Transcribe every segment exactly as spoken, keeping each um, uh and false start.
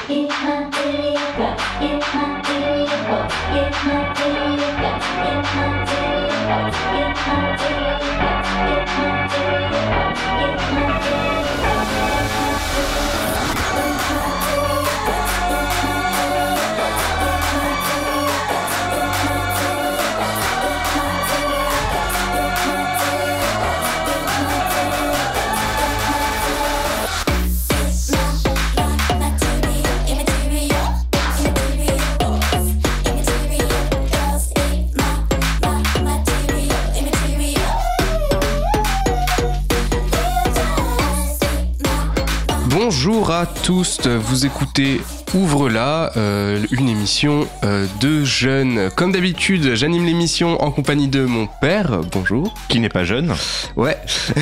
Bonjour à tous, vous écoutez Ouvre-la, euh, une émission euh, de jeunes. Comme d'habitude, j'anime l'émission en compagnie de mon père, bonjour. Qui n'est pas jeune. Ouais.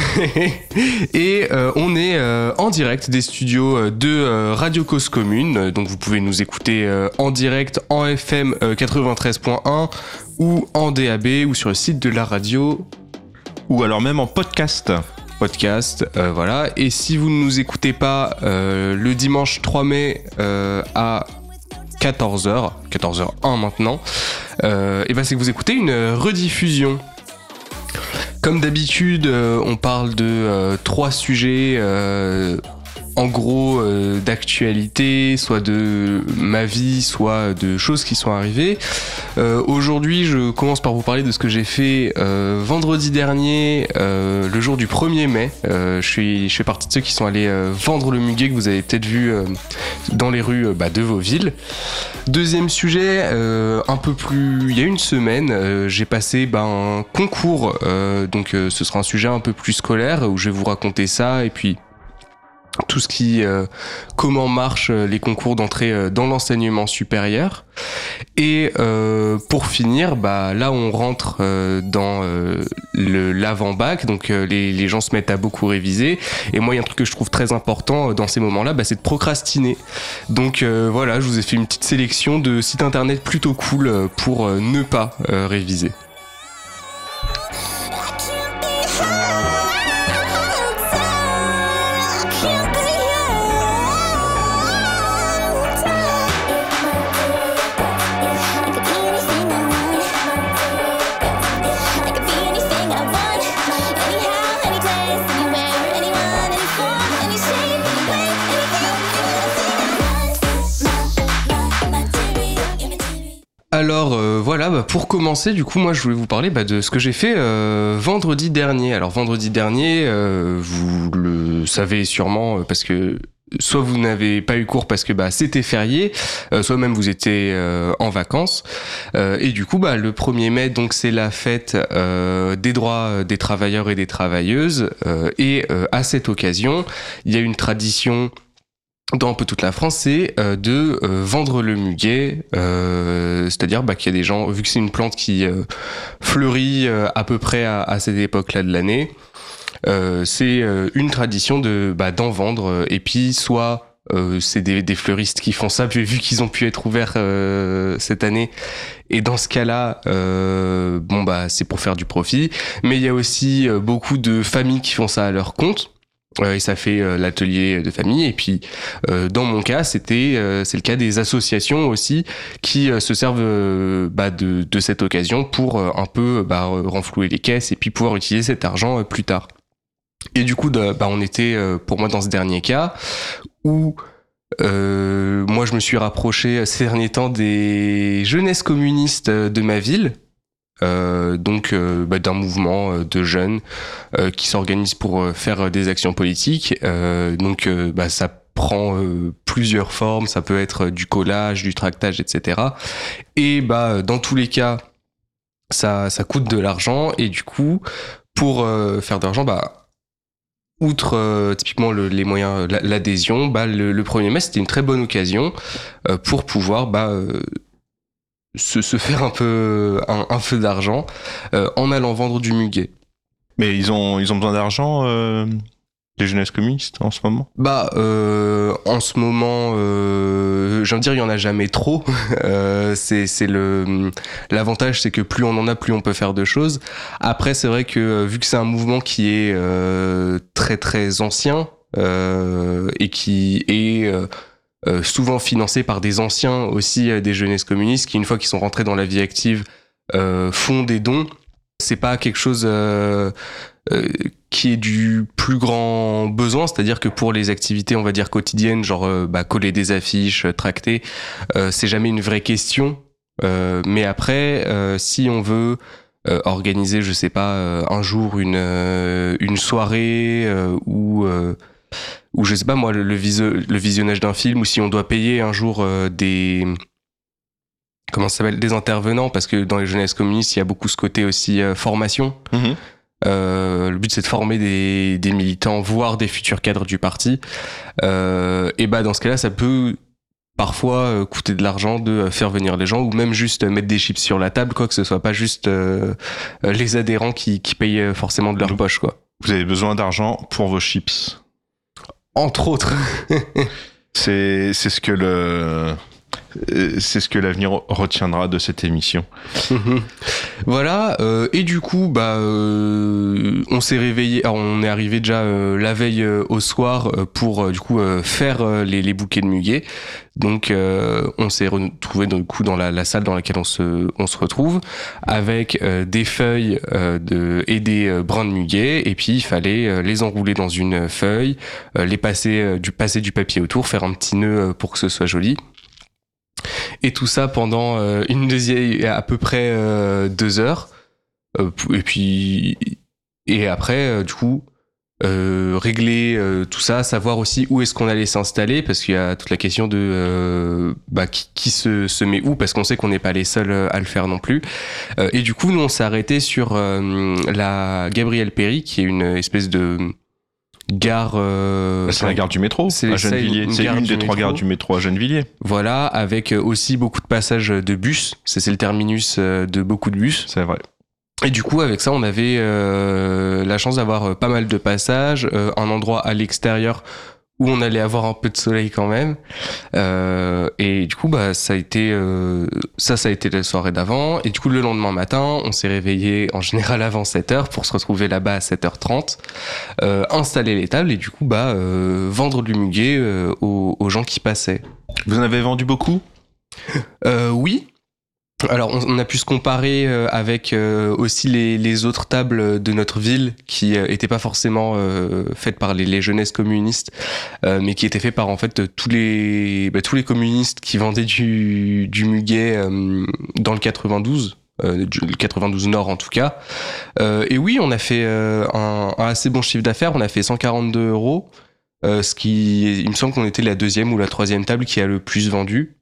Et euh, on est euh, en direct des studios de euh, Radio Cause Commune, donc vous pouvez nous écouter euh, en direct en F M euh, quatre-vingt-treize point un ou en D A B ou sur le site de la radio. Ou alors même en podcast. podcast, euh, voilà. Et si vous ne nous écoutez pas euh, le dimanche trois mai euh, à quatorze heures, quatorze heures un maintenant, euh, et ben c'est que vous écoutez une rediffusion. Comme d'habitude, euh, on parle de euh, trois sujets, euh, en gros euh, d'actualité, soit de ma vie, soit de choses qui sont arrivées. Euh, aujourd'hui, je commence par vous parler de ce que j'ai fait euh, vendredi dernier, euh, le jour du premier mai. Euh, je suis, je fais partie de ceux qui sont allés euh, vendre le muguet que vous avez peut-être vu euh, dans les rues euh, bah, de vos villes. Deuxième sujet, euh, un peu plus, il y a une semaine, euh, j'ai passé bah, un concours. Euh, donc, euh, ce sera un sujet un peu plus scolaire où je vais vous raconter ça et puis tout ce qui, euh, comment marchent les concours d'entrée euh, dans l'enseignement supérieur. Et euh, pour finir, bah là on rentre euh, dans euh, le l'avant-bac, donc euh, les, les gens se mettent à beaucoup réviser. Et moi il y a un truc que je trouve très important euh, dans ces moments-là, bah, c'est de procrastiner. Donc euh, voilà, je vous ai fait une petite sélection de sites internet plutôt cool euh, pour euh, ne pas euh, réviser. Alors euh, voilà, bah, pour commencer, du coup, moi je voulais vous parler bah, de ce que j'ai fait euh, vendredi dernier. Alors vendredi dernier, euh, vous le savez sûrement euh, parce que soit vous n'avez pas eu cours parce que bah, c'était férié, euh, soit même vous étiez euh, en vacances. Euh, et du coup, bah, le premier mai, donc c'est la fête euh, des droits des travailleurs et des travailleuses. Euh, et euh, à cette occasion, il y a une tradition dans un peu toute la France, c'est euh, de euh, vendre le muguet, euh, c'est-à-dire bah, qu'il y a des gens, vu que c'est une plante qui euh, fleurit euh, à peu près à, à cette époque-là de l'année, euh, c'est euh, une tradition de bah, d'en vendre, et puis soit euh, c'est des, des fleuristes qui font ça, puis vu qu'ils ont pu être ouverts euh, cette année, et dans ce cas-là, euh, bon bah c'est pour faire du profit, mais il y a aussi euh, beaucoup de familles qui font ça à leur compte. Euh, et ça fait euh, l'atelier de famille. Et puis, euh, dans mon cas, c'était, euh, c'est le cas des associations aussi qui euh, se servent euh, bah, de, de cette occasion pour euh, un peu bah, renflouer les caisses et puis pouvoir utiliser cet argent euh, plus tard. Et du coup, bah, on était euh, pour moi dans ce dernier cas où euh, moi je me suis rapproché ces derniers temps des jeunesses communistes de ma ville. Euh, donc euh, bah, d'un mouvement de jeunes euh, qui s'organisent pour euh, faire des actions politiques. Euh, donc euh, bah, ça prend euh, plusieurs formes, ça peut être du collage, du tractage, et cetera. Et bah, dans tous les cas, ça, ça coûte de l'argent et du coup, pour euh, faire de l'argent, bah, outre euh, typiquement le, les moyens, l'adhésion, bah, le, le premier mai, c'était une très bonne occasion euh, pour pouvoir... Bah, euh, Se, se faire un peu un, un feu d'argent euh, en allant vendre du muguet. Mais ils ont ils ont besoin d'argent euh, les jeunesses communistes en ce moment. Bah euh, en ce moment, euh, j'ai envie de dire il y en a jamais trop. euh, c'est c'est le l'avantage c'est que plus on en a, plus on peut faire de choses. Après c'est vrai que vu que c'est un mouvement qui est euh, très très ancien euh, et qui est euh, euh, souvent financés par des anciens aussi euh, des jeunesses communistes qui, une fois qu'ils sont rentrés dans la vie active, euh, font des dons. C'est pas quelque chose euh, euh, qui est du plus grand besoin, c'est-à-dire que pour les activités, on va dire quotidiennes, genre euh, bah, coller des affiches, tracter, euh, c'est jamais une vraie question. Euh, mais après, euh, si on veut euh, organiser, je sais pas, euh, un jour une euh, une soirée euh, ou euh, ou je sais pas moi le, le, viso- le visionnage d'un film, ou si on doit payer un jour euh, des comment ça s'appelle des intervenants, parce que dans les jeunesses communistes il y a beaucoup ce côté aussi euh, formation. Mmh. Euh, le but c'est de former des, des militants, voire des futurs cadres du parti. Euh, et bah dans ce cas-là, ça peut parfois euh, coûter de l'argent de euh, faire venir les gens, ou même juste euh, mettre des chips sur la table, quoi, que ce soit pas juste euh, euh, les adhérents qui, qui payent euh, forcément de leur Donc, poche, quoi. Vous avez besoin d'argent pour vos chips. Entre autres. C'est, c'est ce que le, c'est ce que l'avenir retiendra de cette émission. Voilà, euh, et du coup, bah, euh, on s'est réveillé, alors on est arrivé déjà euh, la veille euh, au soir euh, pour euh, du coup euh, faire euh, les, les bouquets de muguet. Donc, euh, on s'est retrouvé du coup dans la, la salle dans laquelle on se, on se retrouve, avec euh, des feuilles euh, de, et des euh, brins de muguet, et puis il fallait euh, les enrouler dans une feuille, euh, les passer euh, du passer du papier autour, faire un petit nœud euh, pour que ce soit joli. Et tout ça pendant euh, une deuxième, à peu près euh, deux heures. Euh, et puis, et après, euh, du coup, euh, régler euh, tout ça, savoir aussi où est-ce qu'on allait s'installer, parce qu'il y a toute la question de euh, bah, qui, qui se, se met où, parce qu'on sait qu'on n'est pas les seuls à le faire non plus. Euh, et du coup, nous, on s'est arrêté sur euh, la Gabriel Péri, qui est une espèce de gare. Euh, c'est la gare du métro c'est, à Gennevilliers. C'est une des trois gares du métro à Gennevilliers. Voilà, avec aussi beaucoup de passages de bus. C'est, c'est le terminus de beaucoup de bus. C'est vrai. Et du coup, avec ça, on avait euh, la chance d'avoir pas mal de passages, euh, un endroit à l'extérieur où on allait avoir un peu de soleil quand même. Euh, et du coup, bah, ça a été euh, ça, ça a été la soirée d'avant. Et du coup, le lendemain matin, on s'est réveillé en général avant sept heures pour se retrouver là-bas à sept heures trente, euh, installer les tables et du coup, bah, euh, vendre du muguet euh, aux, aux gens qui passaient. Vous en avez vendu beaucoup ? euh, Oui. Alors, on, on a pu se comparer euh, avec euh, aussi les, les autres tables de notre ville qui euh, étaient pas forcément euh, faites par les, les jeunesses communistes, euh, mais qui étaient faites par en fait tous les bah, tous les communistes qui vendaient du du muguet euh, dans le quatre-vingt-douze. Euh, du, le quatre-vingt-douze Nord en tout cas. Euh, et oui, on a fait euh, un, un assez bon chiffre d'affaires. On a fait cent quarante-deux euros, euh, ce qui, il me semble qu'on était la deuxième ou la troisième table qui a le plus vendu.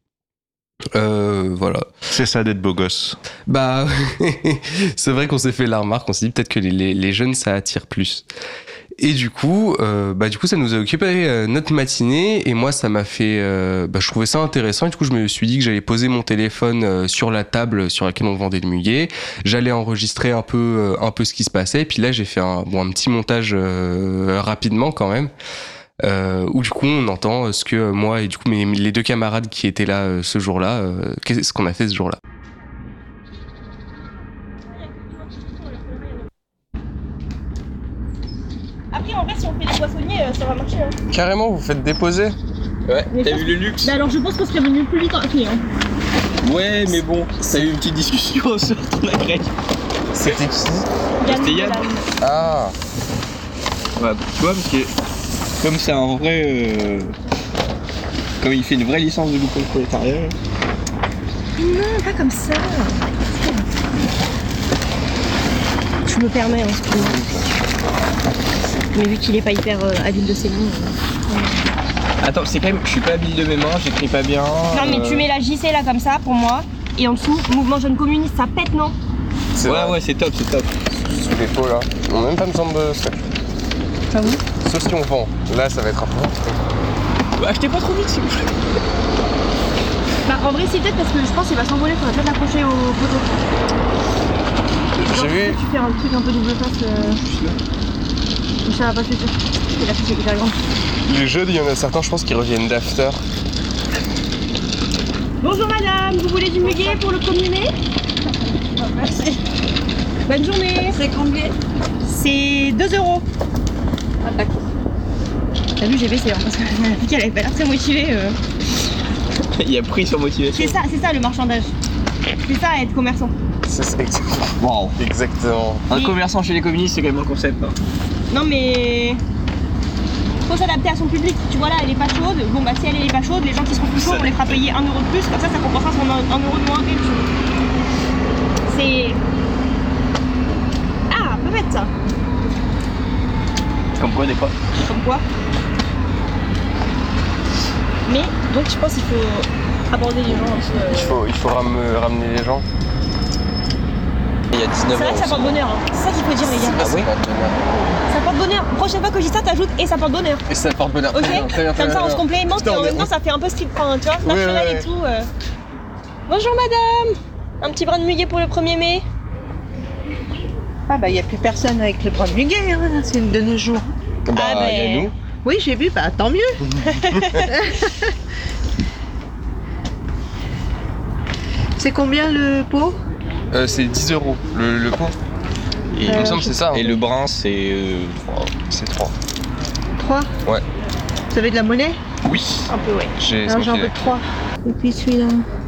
Euh, voilà. C'est ça d'être beau gosse. Bah, c'est vrai qu'on s'est fait la remarque, on s'est dit peut-être que les, les, les jeunes ça attire plus. Et du coup, euh, bah du coup ça nous a occupé euh, notre matinée et moi ça m'a fait, euh, bah je trouvais ça intéressant et du coup je me suis dit que j'allais poser mon téléphone euh, sur la table sur laquelle on vendait le muguet, j'allais enregistrer un peu euh, un peu ce qui se passait et puis là j'ai fait un bon un petit montage euh, rapidement quand même. Euh, où du coup on entend ce que moi et du coup mes, les deux camarades qui étaient là euh, ce jour-là, euh, qu'est-ce qu'on a fait ce jour-là. Après en vrai si on fait les poissonniers euh, ça va marcher. Hein. Carrément vous faites déposer ? Ouais, Mais t'as parce- vu le luxe? Bah alors je pense qu'on serait venu plus vite en pied. Hein. Ouais, mais bon, t'as eu une petite discussion sur ton agrès. C'était qui ? C'était Yann. Ah. Ouais, tu vois, parce que comme c'est un vrai. Euh, comme il fait une vraie licence de boucle prolétariat. Non, pas comme ça. Je me permets, hein, excuse-moi. Mais vu qu'il est pas hyper euh, habile de ses lignes. Euh... Attends, c'est quand même. Je suis pas habile de mes mains, j'écris pas bien. Non, mais tu mets la J C là comme ça pour moi. Et en dessous, mouvement jeune communiste, ça pète, non? C'est Ouais, vrai. ouais, c'est top, c'est top. Sous les pots là. On n'a même pas besoin de ça. Ah oui? Sauf si on vend. Là ça va être un peu. Ouais, achetez pas trop vite s'il vous plaît. Bah en vrai c'est peut-être parce que je pense qu'il va s'envoler, faudrait peut-être l'accrocher au poteau. J'ai vu. Tu fais un truc un peu double face. Euh... Ça va pas se faire. Et la fiche est hyper grande. Les jeux, il y en a certains, je pense, qui reviennent d'after. Bonjour madame, vous voulez du muguet pour le communé? Merci. Bonne journée. C'est combien? C'est deux euros. Ah d'accord. T'as vu, j'ai baissé hein, parce que la fille elle avait pas l'air très motivée. Euh... Il y a prix sur motivation. C'est ça, c'est ça le marchandage. C'est ça être commerçant. C'est ça, exactement. Wow. Exactement. Un Et- commerçant chez les communistes, c'est quand même un concept. Hein. Non mais faut s'adapter à son public. Tu vois là, elle est pas chaude. Bon bah si elle est pas chaude, les gens qui seront plus chauds, on les fera payer un euro de plus. Comme ça, ça compensera son un euro de moins. C'est ah, pas bête ça. Comme quoi, des fois. Comme quoi. Mais donc je pense qu'il faut aborder les gens aussi. euh, Il faut, il faut ram- ramener les gens. Il y a C'est dix-neuf vrai ans. que ça porte bonheur. Hein. C'est ça qu'il faut dire les gars. Ah oui. Ça porte bonheur. Prochaine fois que je dis ça, t'ajoutes et ça porte bonheur. Et ça porte bonheur. Ok. Très bien, très bien, très Comme ça, bien. on se complémente Putain, et en on est- même temps, ça fait un peu street, enfin, tu vois, Ouais, naturel ouais, ouais. et tout. euh. Bonjour madame. Un petit brin de muguet pour le premier mai. Ah bah il n'y a plus personne avec le premier muguet, hein, c'est de nos jours. Bah, Ah, bah, il y a nous. Oui, j'ai vu, bah tant mieux. C'est combien le pot? Euh, c'est dix euros le, le pot. Et, Il me semble que c'est ça. hein. et le brun, c'est euh, trois. C'est trois. trois? Ouais. Vous avez de la monnaie? Oui. Un peu, ouais. J'ai Alors j'en smoké. veux trois. Et puis celui-là.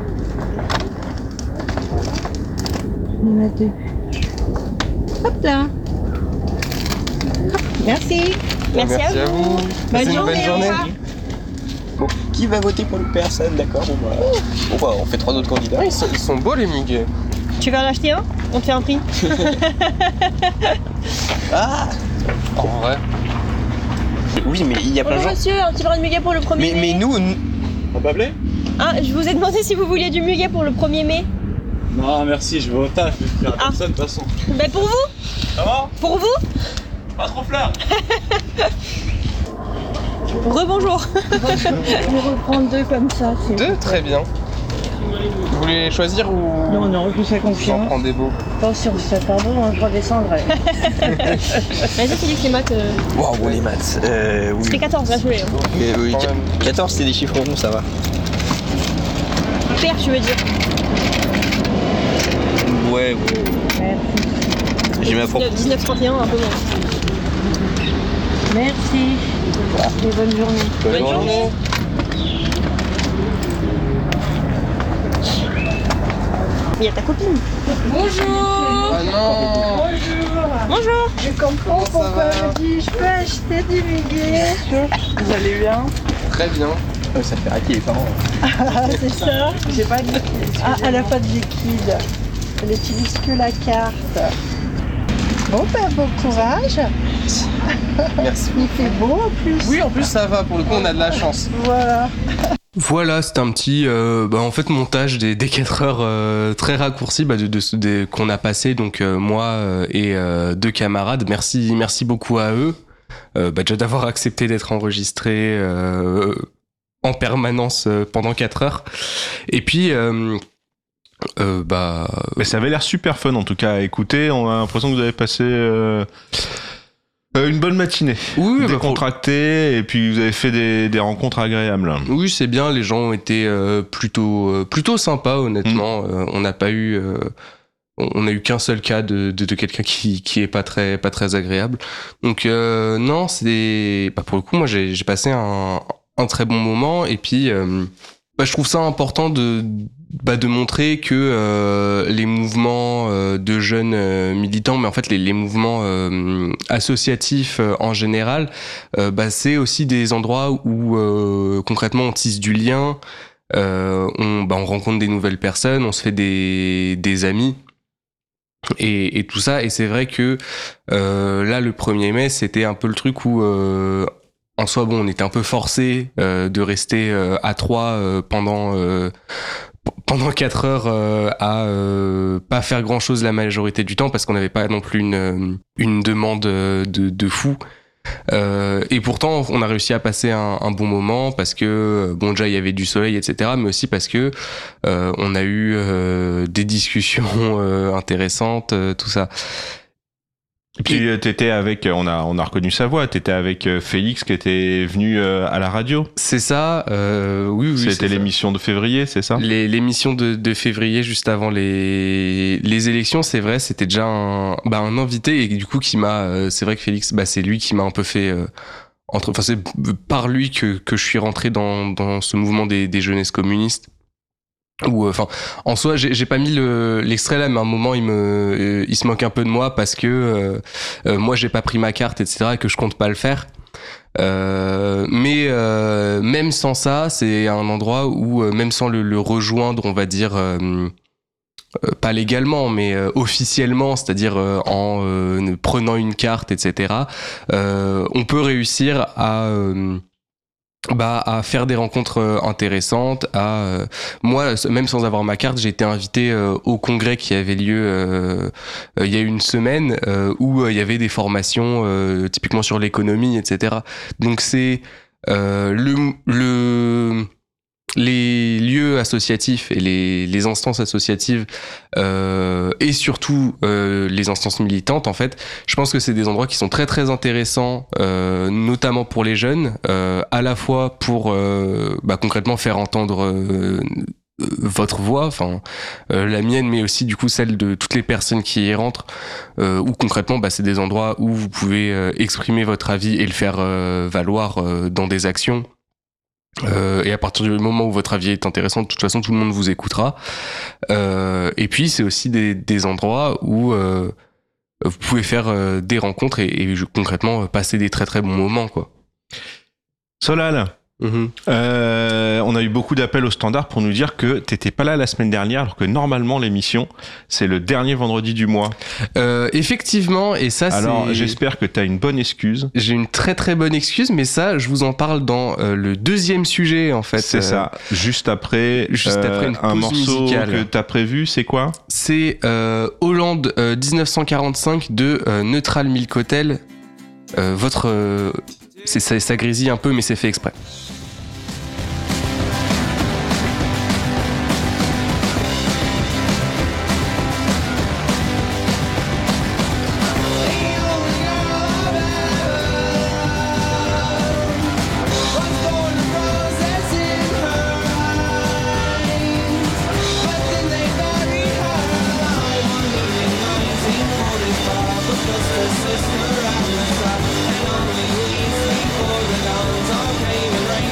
Il y en a deux. Hop là. Hop, merci. Merci, à vous. Passez une journée, bonne au journée. revoir. Bon, qui va voter pour le personne, d'accord? Bon bah, bon bah, on fait trois autres candidats. Ouais, ils, sont, ils sont beaux les muguets. Tu veux en acheter un? On te fait un prix. Ah. En vrai. Oui, mais il y a plein de Bonjour gens. monsieur, un petit brin de muguet pour le premier Mais, mai. mais nous, nous... On peut appeler? Ah, je vous ai demandé si vous vouliez du muguet pour le premier mai. Non, merci, je vais au taf, je vais faire Ah. personne de toute façon. Ben pour vous. Ça va? Pour vous. Pas trop fleur. Rebonjour. Je vais reprendre deux comme ça. c'est- Deux, très bien. Vous voulez choisir ou Non, non, je vous fais je vous en confiance. prends des beaux? Attention, c'est pardon, je redescendrai. Vas-y Félix, les maths. euh, Waouh, les maths. Euh, oui. C'était quatorze, là je voulais. hein. Mais oui, Quand même. quatorze, c'est des chiffres ronds, ça va. Père, tu veux dire. Ouais, ouais. Merci. J'ai ma propre. dix-neuf trente et un, un peu moins. Merci. Et bonne journée. Bonne journée. Il y a ta copine. Ah non. Bonjour. Je comprends Comment ça va elle me dit je peux acheter du muguet. Vous allez bien? Très bien. Ouais, ça fait raquer les parents. Ah, c'est ça. J'ai pas de liquide. Ah, elle a pas de liquide. Elle utilise que la carte. Bon, ben, bon courage. Merci. Il fait beau en plus. Oui, en plus ça va. Pour le coup, on a de la chance. Voilà. Voilà, c'est un petit, euh, bah, en fait, montage des, des quatre heures euh, très raccourcis bah, de, de, de- qu'on a passé, donc euh, moi euh, et euh, deux camarades. Merci, merci beaucoup à eux, euh, bah, déjà d'avoir accepté d'être enregistrés euh, en permanence euh, pendant quatre heures. Et puis, euh, euh, bah, Mais ça avait l'air super fun en tout cas à écouter. On a l'impression que vous avez passé euh, euh, une bonne matinée. oui, bah, pour- Décontracté et puis vous avez fait des, des rencontres agréables. oui, c'est bien. Les gens ont été euh, plutôt, euh, plutôt sympas, honnêtement. Euh, on n'a pas eu, euh, on on a eu qu'un seul cas de, de, de quelqu'un qui, qui est pas très, pas très agréable. Donc euh, non, c'est, bah, pour le coup, moi j'ai, j'ai passé un, un très bon moment. Et puis, euh, bah, je trouve ça important de, bah, de montrer que euh, les mouvements euh, de jeunes euh, militants, mais en fait les, les mouvements euh, associatifs euh, en général, euh, bah, c'est aussi des endroits où euh, concrètement on tisse du lien, euh, on, bah, on rencontre des nouvelles personnes, on se fait des, des amis. Et, et tout ça, et c'est vrai que euh, là le premier mai c'était un peu le truc où euh, en soi bon on était un peu forcé euh, de rester euh, à trois euh, pendant euh, p- pendant quatre heures euh, à euh, pas faire grand chose la majorité du temps parce qu'on n'avait pas non plus une euh, une demande euh, de, de fou. Euh, et pourtant, on a réussi à passer un, un bon moment parce que bon déjà il y avait du soleil, et cetera. Mais aussi parce que euh, on a eu euh, des discussions euh, intéressantes, euh, tout ça. Et puis euh, t'étais avec, on a on a reconnu sa voix. T'étais avec euh, Félix qui était venu euh, à la radio. C'est ça. Euh, oui, oui. C'était c'est ça. l'émission de février, c'est ça? Les- L'émission de, de février juste avant les, les élections, c'est vrai, c'était déjà un, bah, un invité et du coup qui m'a, euh, c'est vrai que Félix, bah, c'est lui qui m'a un peu fait euh, entre, enfin c'est par lui que que je suis rentré dans dans ce mouvement des des jeunesses communistes. Ou enfin, en soi, j'ai, j'ai pas mis le, l'extrait là, mais à un moment, il me, euh, il se moque un peu de moi parce que euh, euh, moi, j'ai pas pris ma carte, et cetera, et que je compte pas le faire. Euh, mais euh, même sans ça, c'est un endroit où, euh, même sans le, le rejoindre, on va dire, euh, euh, pas légalement, mais euh, officiellement, c'est-à-dire euh, en euh, prenant une carte, et cetera, euh, on peut réussir à euh, bah à faire des rencontres euh, intéressantes, à euh, moi même sans avoir ma carte, j'ai été invité euh, au congrès qui avait lieu euh, euh, il y a une semaine euh, où euh, il y avait des formations euh, typiquement sur l'économie, etc. Donc c'est euh, le le les lieux associatifs et les, les instances associatives euh, et surtout euh, les instances militantes, en fait, je pense que c'est des endroits qui sont très très intéressants, euh, notamment pour les jeunes, euh, à la fois pour euh, bah, concrètement faire entendre euh, votre voix, enfin euh, la mienne, mais aussi du coup celle de toutes les personnes qui y rentrent, euh, où concrètement bah, c'est des endroits où vous pouvez euh, exprimer votre avis et le faire euh, valoir euh, dans des actions. Euh, et à partir du moment où votre avis est intéressant, de toute façon tout le monde vous écoutera. Euh, et puis c'est aussi des, des endroits où euh, vous pouvez faire euh, des rencontres et, et concrètement passer des très très bons moments, quoi. Solal, mmh. euh, on a eu beaucoup d'appels au standard pour nous dire que t'étais pas là la semaine dernière, alors que normalement l'émission c'est le dernier vendredi du mois. Euh, effectivement, et ça alors, c'est... j'espère que t'as une bonne excuse. J'ai une très très bonne excuse, mais ça je vous en parle dans euh, le deuxième sujet en fait. C'est euh, ça, juste après, juste euh, après une un morceau musicale que t'as prévu, c'est quoi? C'est euh, Hollande euh, dix-neuf cent quarante-cinq de euh, Neutral Milk Hotel. Euh, votre... Euh, c'est, ça, ça grésille un peu, mais c'est fait exprès. Sister, I'm the and only we sleep for the downs of pain and rain.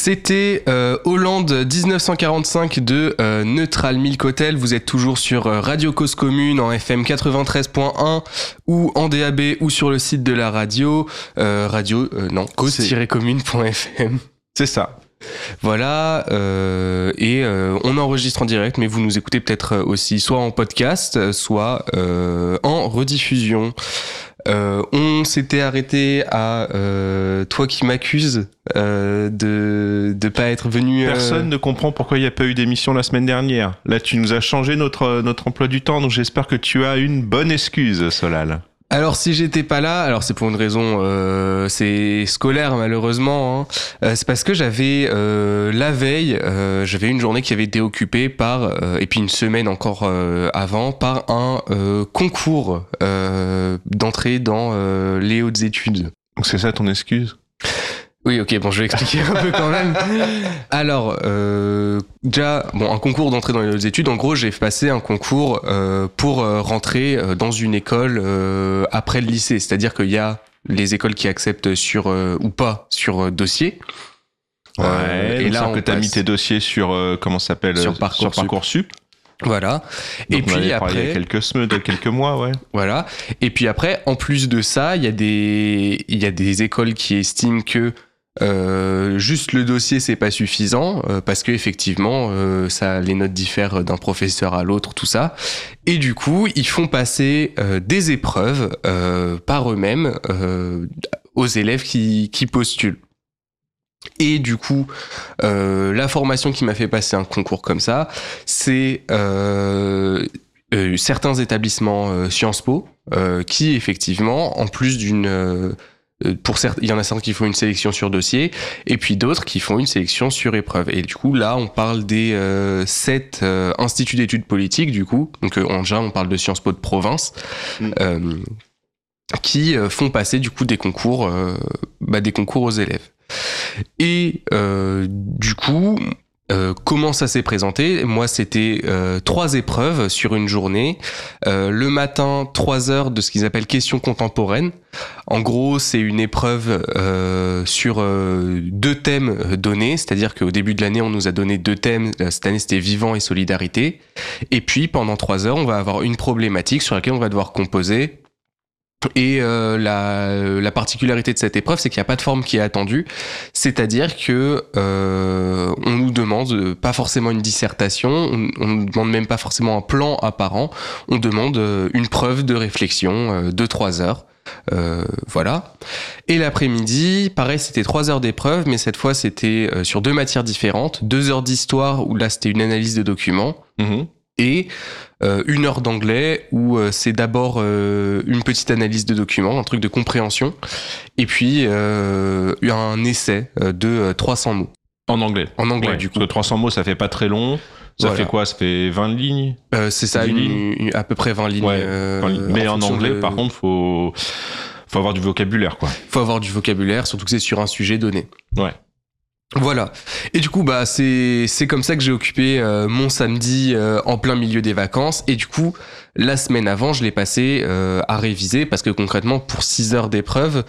C'était euh, Hollande dix-neuf cent quarante-cinq de euh, Neutral Milk Hotel. Vous êtes toujours sur euh, Radio Cause Commune en F M quatre-vingt-treize point un ou en D A B ou sur le site de la radio. Euh, radio, euh, non, cause tiret commune point f m. C'est ça. Voilà, euh, et euh, on enregistre en direct, mais vous nous écoutez peut-être aussi soit en podcast, soit euh, en rediffusion. Euh, on s'était arrêté à euh, toi qui m'accuses euh, de de pas être venu. Personne euh... ne comprend pourquoi il n'y a pas eu d'émission la semaine dernière. Là, tu nous as changé notre notre emploi du temps, donc j'espère que tu as une bonne excuse, Solal. Alors si j'étais pas là, alors c'est pour une raison, euh, c'est scolaire malheureusement. Hein. Euh, c'est parce que j'avais euh, la veille, euh, j'avais une journée qui avait été occupée par, euh, et puis une semaine encore euh, avant, par un euh, concours euh, d'entrée dans euh, les hautes études. Donc c'est ça ton excuse ? Oui, ok, bon, je vais expliquer un peu quand même. Alors, euh, déjà, bon, un concours d'entrée dans les hautes études, en gros, j'ai passé un concours euh, pour euh, rentrer euh, dans une école euh, après le lycée. C'est-à-dire qu'il y a les écoles qui acceptent sur, euh, ou pas, sur euh, dossier. Ouais, euh, et là, on que t'as mis tes dossiers sur, euh, comment ça s'appelle ? Sur Parcoursup. Sur Parcoursup. Voilà. Donc et puis après, il y a quelques semaines, quelques mois, ouais. Voilà. Et puis après, en plus de ça, il y a des, il y a des écoles qui estiment que Euh, juste le dossier c'est pas suffisant euh, parce que effectivement euh, ça les notes diffèrent d'un professeur à l'autre, tout ça, et du coup ils font passer euh, des épreuves euh, par eux-mêmes euh, aux élèves qui, qui postulent. Et du coup, euh, la formation qui m'a fait passer un concours comme ça, c'est euh, euh, certains établissements euh, Sciences Po euh, qui effectivement, en plus d'une euh, Pour certains, il y en a certains qui font une sélection sur dossier, et puis d'autres qui font une sélection sur épreuve. Et du coup, là, on parle des euh, sept euh, instituts d'études politiques, du coup. Donc, euh, déjà, on parle de Sciences Po de province, mmh. euh, qui euh, font passer, du coup, des concours, euh, bah, des concours aux élèves. Et euh, du coup, Euh, comment ça s'est présenté ? Moi, c'était euh, trois épreuves sur une journée. Euh, le matin, trois heures de ce qu'ils appellent questions contemporaines. En gros, c'est une épreuve euh, sur euh, deux thèmes donnés, c'est-à-dire qu'au début de l'année, on nous a donné deux thèmes. Cette année, c'était vivant et solidarité. Et puis, pendant trois heures, on va avoir une problématique sur laquelle on va devoir composer. Et euh, la, la particularité de cette épreuve, c'est qu'il n'y a pas de forme qui est attendue, c'est-à-dire que euh, on nous demande pas forcément une dissertation, on, on nous demande même pas forcément un plan apparent, on demande une preuve de réflexion euh, de trois heures. Euh, voilà. Et l'après-midi, pareil, c'était trois heures d'épreuve, mais cette fois c'était euh, sur deux matières différentes, deux heures d'histoire où là c'était une analyse de documents. Mmh. Et euh, une heure d'anglais où euh, c'est d'abord euh, une petite analyse de documents, un truc de compréhension, et puis euh, un essai euh, de euh, trois cents mots. En anglais. En anglais, ouais, du coup. Parce que trois cents mots, ça fait pas très long. Ça voilà. fait quoi ? Ça fait vingt lignes ? euh, C'est ça, une, une, à peu près vingt lignes. Ouais, euh, vingt lignes. Mais en, en anglais, de... par contre, faut faut avoir du vocabulaire, quoi. Faut avoir du vocabulaire, surtout que c'est sur un sujet donné. Ouais. Voilà. Et du coup, bah, c'est, c'est comme ça que j'ai occupé euh, mon samedi euh, en plein milieu des vacances. Et du coup, la semaine avant, je l'ai passé euh, à réviser parce que concrètement, pour six heures d'épreuve,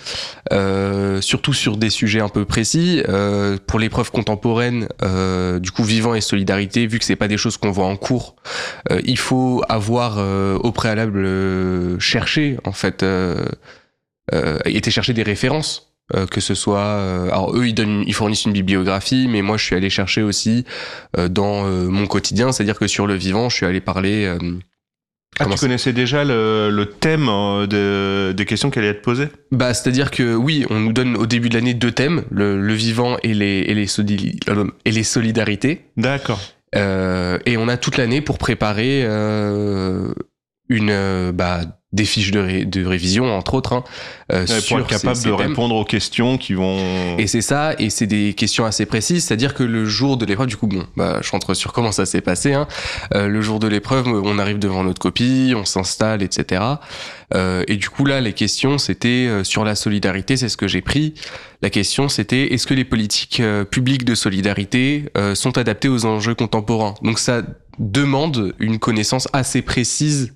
euh, surtout sur des sujets un peu précis, euh, pour l'épreuve contemporaine, euh, du coup, vivant et solidarité, vu que c'est pas des choses qu'on voit en cours, euh, il faut avoir euh, au préalable euh, cherché, en fait, euh, euh, été chercher des références. Euh, que ce soit, euh, alors eux ils donnent, ils fournissent une bibliographie, mais moi je suis allé chercher aussi euh, dans euh, mon quotidien, c'est-à-dire que sur le vivant, je suis allé parler. Euh, ah, tu connaissais déjà le, le thème de, des questions qui allaient être posées ? Bah, c'est-à-dire que oui, on nous donne au début de l'année deux thèmes, le, le vivant et les et les, soli- et les solidarités. D'accord. Euh, et on a toute l'année pour préparer euh, une euh, bah des fiches de, ré, de révision, entre autres, hein, euh, ouais, sur pour être capable ces, de ces répondre aux questions qui vont... Et c'est ça, et c'est des questions assez précises, c'est-à-dire que le jour de l'épreuve, du coup, bon, bah, je rentre sur comment ça s'est passé, hein, euh, le jour de l'épreuve, on arrive devant notre copie, on s'installe, et cetera. Euh, et du coup, là, les questions, c'était euh, sur la solidarité, c'est ce que j'ai pris. La question, c'était, est-ce que les politiques euh, publiques de solidarité euh, sont adaptées aux enjeux contemporains ? Donc ça demande une connaissance assez précise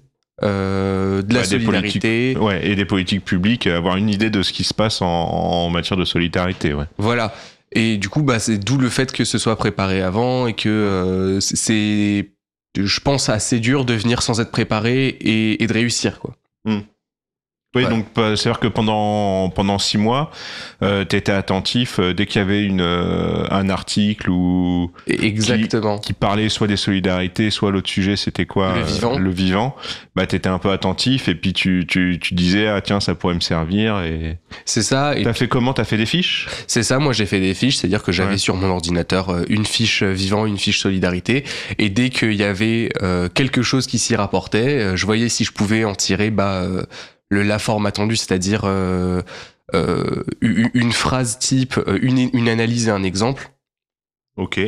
Euh, de la ouais, solidarité. Ouais, et des politiques publiques, avoir une idée de ce qui se passe en, en matière de solidarité. Ouais. Voilà. Et du coup, bah, c'est d'où le fait que ce soit préparé avant et que euh, c'est, je pense, assez dur de venir sans être préparé et, et de réussir, quoi. Mmh. Oui, Ouais. donc c'est-à-dire que pendant pendant six mois, euh, t'étais attentif euh, dès qu'il y avait une euh, un article ou Exactement. Qui, qui parlait soit des solidarités, soit l'autre sujet, c'était quoi Le vivant. euh, le vivant. Bah t'étais un peu attentif et puis tu tu tu disais ah tiens ça pourrait me servir et. C'est ça. Et t'as fait comment? T'as fait des fiches? c'est ça. Moi, j'ai fait des fiches, c'est-à-dire que j'avais Ouais. sur mon ordinateur euh, une fiche vivant, une fiche solidarité, et dès qu'il y avait euh, quelque chose qui s'y rapportait, euh, je voyais si je pouvais en tirer bah euh, le la forme attendue, c'est-à-dire euh, euh, une une phrase type, une, une analyse et un exemple Ok.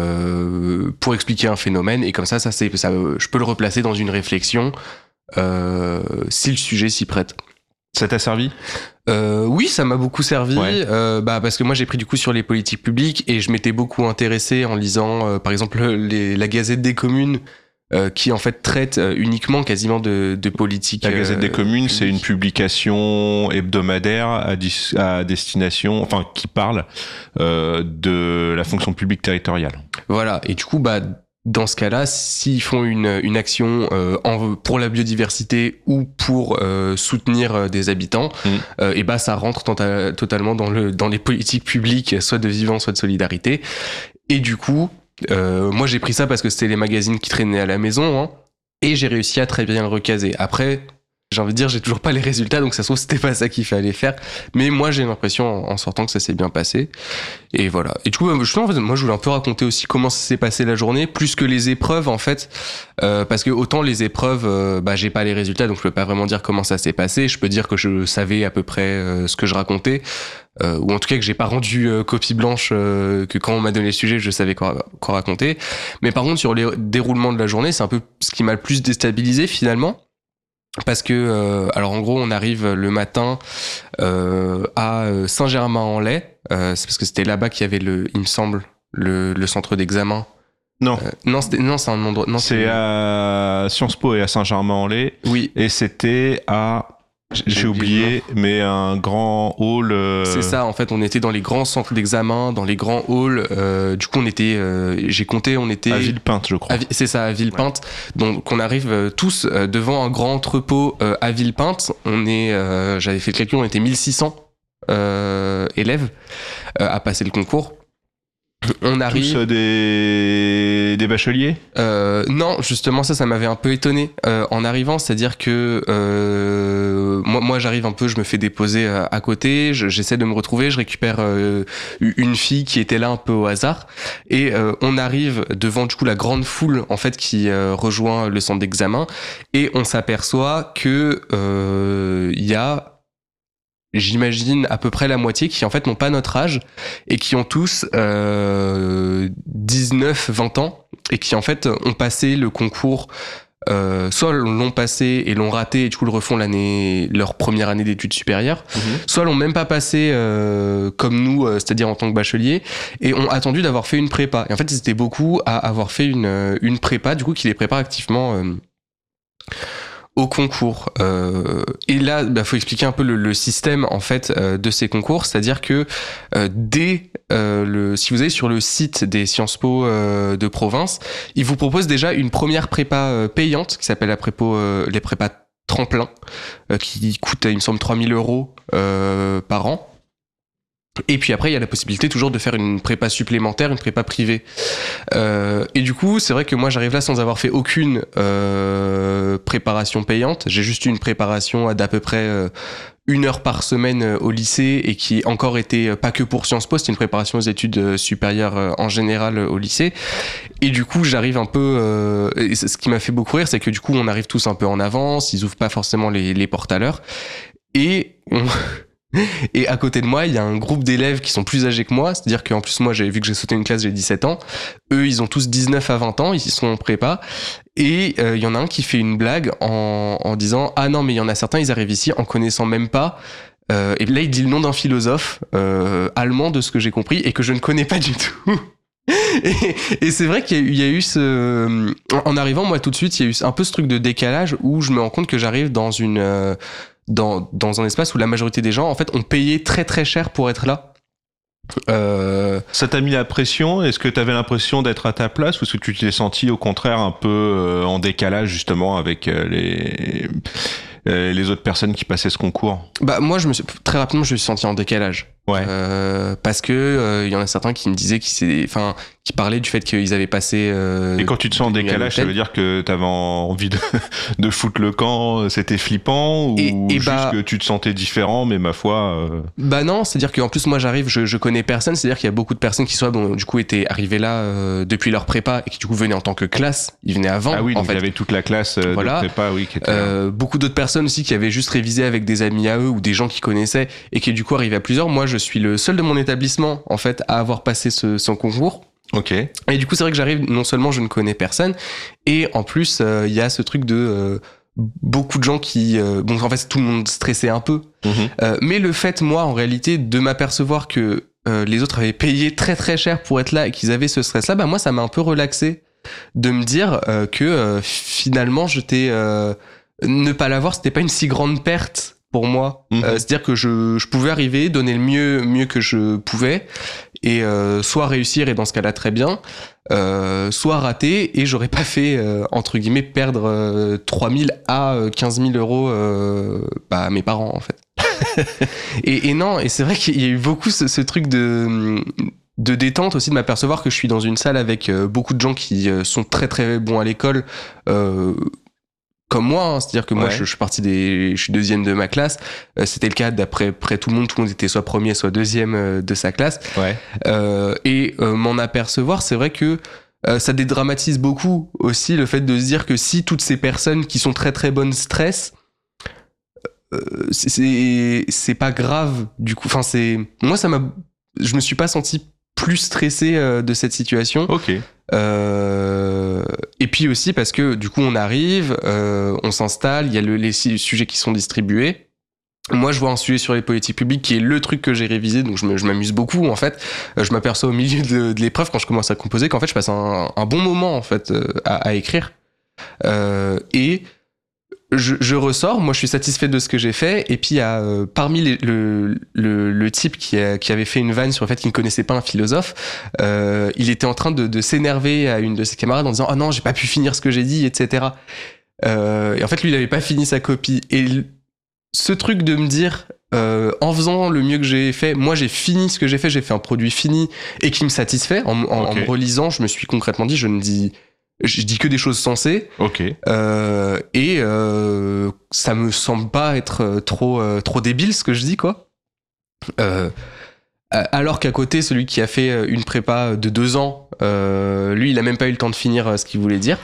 euh, pour expliquer un phénomène, et comme ça, ça, c'est, ça je peux le replacer dans une réflexion euh, si le sujet s'y prête. Ça t'a servi? Euh, oui, ça m'a beaucoup servi, Ouais. euh, bah, parce que moi j'ai pris du coup sur les politiques publiques et je m'étais beaucoup intéressé en lisant euh, par exemple les, la Gazette des communes euh, qui en fait traite euh, uniquement quasiment de, de politique. La Gazette euh, des communes, c'est une publique. publication hebdomadaire à, dis- à destination, enfin qui parle euh, de la fonction publique territoriale. Voilà, et du coup, bah, dans ce cas-là, s'ils font une, une action euh, en, pour la biodiversité ou pour euh, soutenir euh, des habitants, Mm. euh, et bah ça rentre tenta- totalement dans, le, dans les politiques publiques, soit de vivant, soit de solidarité. Et du coup, euh, moi j'ai pris ça parce que c'était les magazines qui traînaient à la maison, hein, et j'ai réussi à très bien le recaser. Après, j'ai envie de dire, j'ai toujours pas les résultats, donc ça se trouve c'était pas ça qu'il fallait faire. Mais moi j'ai l'impression en, en sortant que ça s'est bien passé. Et voilà. Et du coup, je, en fait, moi je voulais un peu raconter aussi comment ça s'est passé la journée, plus que les épreuves en fait, euh, parce que autant les épreuves, euh, bah j'ai pas les résultats, donc je peux pas vraiment dire comment ça s'est passé. Je peux dire que je savais à peu près euh, ce que je racontais, euh, ou en tout cas que j'ai pas rendu euh, copie blanche, euh, que quand on m'a donné le sujet, je savais quoi, quoi raconter. Mais par contre sur les déroulements de la journée, c'est un peu ce qui m'a le plus déstabilisé finalement. Parce que, euh, alors en gros, on arrive le matin euh, à Saint-Germain-en-Laye. Euh, c'est parce que c'était là-bas qu'il y avait le, il me semble, le, le centre d'examen. Non, Euh, non, c'était, non, c'est un endroit. Non, c'est à Sciences Po et à Saint-Germain-en-Laye. Oui, Et c'était à, j'ai oublié, mais un grand hall. euh, c'est ça. En fait, on était dans les grands centres d'examen, dans les grands halls. Euh, du coup, on était, euh, j'ai compté, on était À Villepinte, je crois. À Vi- c'est ça, à Villepinte. Donc, on arrive euh, tous euh, devant un grand entrepôt euh, à Villepinte. On est, euh, j'avais fait le calcul, on était mille six cents euh, élèves euh, à passer le concours. On Tous arrive. euh, des des bacheliers. Euh, non, justement, ça, ça m'avait un peu étonné euh, en arrivant. C'est-à-dire que euh, moi, moi, j'arrive un peu, je me fais déposer euh, à côté, je- j'essaie de me retrouver, je récupère euh, une fille qui était là un peu au hasard, et euh, on arrive devant du coup la grande foule en fait qui euh, rejoint le centre d'examen, et on s'aperçoit que euh, il y a j'imagine à peu près la moitié qui en fait n'ont pas notre âge et qui ont tous euh, dix-neuf vingt ans et qui en fait ont passé le concours, euh, soit l'ont passé et l'ont raté et du coup le refont l'année, leur première année d'études supérieures, soit l'ont même pas passé euh, comme nous, euh, c'est-à-dire en tant que bachelier, et ont attendu d'avoir fait une prépa. Et en fait ils étaient beaucoup à avoir fait une, une prépa, du coup qui les prépare activement euh, au concours. Euh, et là, bah, faut expliquer un peu le, le système en fait euh, de ces concours, c'est-à-dire que euh, dès euh, le, si vous allez sur le site des Sciences Po euh, de province, ils vous proposent déjà une première prépa euh, payante qui s'appelle la prépa, euh, les prépas tremplin, euh, qui coûte, il me semble, trois mille euros euh, par an. Et puis après, il y a la possibilité toujours de faire une prépa supplémentaire, une prépa privée. Euh, et du coup, c'est vrai que moi, j'arrive là sans avoir fait aucune euh, préparation payante. J'ai juste eu une préparation d'à peu près euh, une heure par semaine euh, au lycée et qui encore était euh, pas que pour Sciences Po, c'était une préparation aux études euh, supérieures euh, en général euh, au lycée. Et du coup, j'arrive un peu... Euh, et ce qui m'a fait beaucoup rire, c'est que du coup, on arrive tous un peu en avance, ils ouvrent pas forcément les, les portes à l'heure. Et on... Et à côté de moi, il y a un groupe d'élèves qui sont plus âgés que moi, c'est-à-dire qu'en plus moi, j'ai vu que j'ai sauté une classe, j'ai dix-sept ans. Eux, ils ont tous dix-neuf à vingt ans, ils sont en prépa. Et il euh, y en a un qui fait une blague en, en disant « Ah non, mais il y en a certains, ils arrivent ici en connaissant même pas... Euh, » Et là, il dit le nom d'un philosophe euh, allemand, de ce que j'ai compris, et que je ne connais pas du tout. Et, et c'est vrai qu'il y a, il y a eu ce... En arrivant, moi, tout de suite, il y a eu un peu ce truc de décalage où je me rends compte que j'arrive dans une... Euh, Dans, dans un espace où la majorité des gens, en fait, ont payé très très cher pour être là. Euh... Ça t'a mis la pression? Est-ce que tu avais l'impression d'être à ta place ou est-ce que tu t'es senti au contraire un peu euh, en décalage justement avec euh, les euh, les autres personnes qui passaient ce concours? Bah moi je me suis très rapidement je me suis senti en décalage. Ouais. Euh, parce que il euh, y en a certains qui me disaient qu'ils c'est enfin qui parlaient du fait qu'ils avaient passé euh, et quand tu te sens en décalage, ça veut dire que t'avais envie de de foutre le camp, c'était flippant ou et, et juste bah, que tu te sentais différent, mais ma foi euh... bah non, c'est à dire qu'en plus moi j'arrive, je, je connais personne, c'est à dire qu'il y a beaucoup de personnes qui soit bon du coup étaient arrivées là euh, depuis leur prépa et qui du coup venaient en tant que classe, ils venaient avant. Ah oui, en donc fait. il y avait toute la classe euh, voilà. de prépa, oui, qui était euh, beaucoup d'autres personnes aussi qui avaient juste révisé avec des amis à eux ou des gens qui connaissaient et qui du coup arrivaient à plusieurs. Moi je suis le seul de mon établissement en fait à avoir passé ce, son concours. Ok. Et du coup c'est vrai que j'arrive, non seulement je ne connais personne et en plus il euh, y a ce truc de euh, beaucoup de gens qui euh, bon en fait tout le monde stressait un peu. Mmh. Euh, mais le fait moi en réalité de m'apercevoir que euh, les autres avaient payé très très cher pour être là et qu'ils avaient ce stress là, bah moi ça m'a un peu relaxé de me dire euh, que euh, finalement j'étais euh, ne pas l'avoir c'était pas une si grande perte pour moi. Mmh. Euh, c'est-à-dire que je, je pouvais arriver, donner le mieux, mieux que je pouvais, et euh, soit réussir, et dans ce cas-là très bien, euh, soit rater, et j'aurais pas fait, euh, entre guillemets, perdre euh, trois mille à quinze mille euros euh, bah, à mes parents, en fait. et, et non, et c'est vrai qu'il y a eu beaucoup ce, ce truc de... de détente aussi, de m'apercevoir que je suis dans une salle avec euh, beaucoup de gens qui euh, sont très très bons à l'école, euh, comme moi, hein. C'est-à-dire que moi, ouais. je, je suis parti des, je suis deuxième de ma classe. Euh, c'était le cas d'après près tout le monde. Tout le monde était soit premier, soit deuxième euh, de sa classe. Ouais. Euh, et euh, m'en apercevoir, c'est vrai que euh, ça dédramatise beaucoup aussi le fait de se dire que si toutes ces personnes qui sont très très bonnes stressent, euh, c'est c'est pas grave. Du coup, enfin c'est moi ça m'a, je me suis pas senti plus stressé euh, de cette situation. Ok. Euh, et puis aussi parce que du coup on arrive, euh, on s'installe, il y a le, les sujets qui sont distribués. Moi je vois un sujet sur les politiques publiques qui est le truc que j'ai révisé, donc je, me, je m'amuse beaucoup en fait. Euh, je m'aperçois au milieu de, de l'épreuve quand je commence à composer qu'en fait je passe un, un bon moment en fait euh, à, à écrire. Euh, et Je, je ressors, moi je suis satisfait de ce que j'ai fait, et puis il y a euh, parmi les, le, le, le type qui, a, qui avait fait une vanne sur le fait qu'il ne connaissait pas un philosophe, euh, il était en train de, de s'énerver à une de ses camarades en disant « Ah non, j'ai pas pu finir ce que j'ai dit, et cetera » euh, Et en fait lui il avait pas fini sa copie, et ce truc de me dire euh, en faisant le mieux que j'ai fait, moi j'ai fini ce que j'ai fait, j'ai fait un produit fini et qui me satisfait, en, en, okay. en me relisant je me suis concrètement dit, je ne dis... Je dis que des choses sensées. Ok. Euh, et euh, ça me semble pas être trop euh, trop débile ce que je dis quoi. Euh, alors qu'à côté, celui qui a fait une prépa de deux ans, euh, lui, il a même pas eu le temps de finir ce qu'il voulait dire.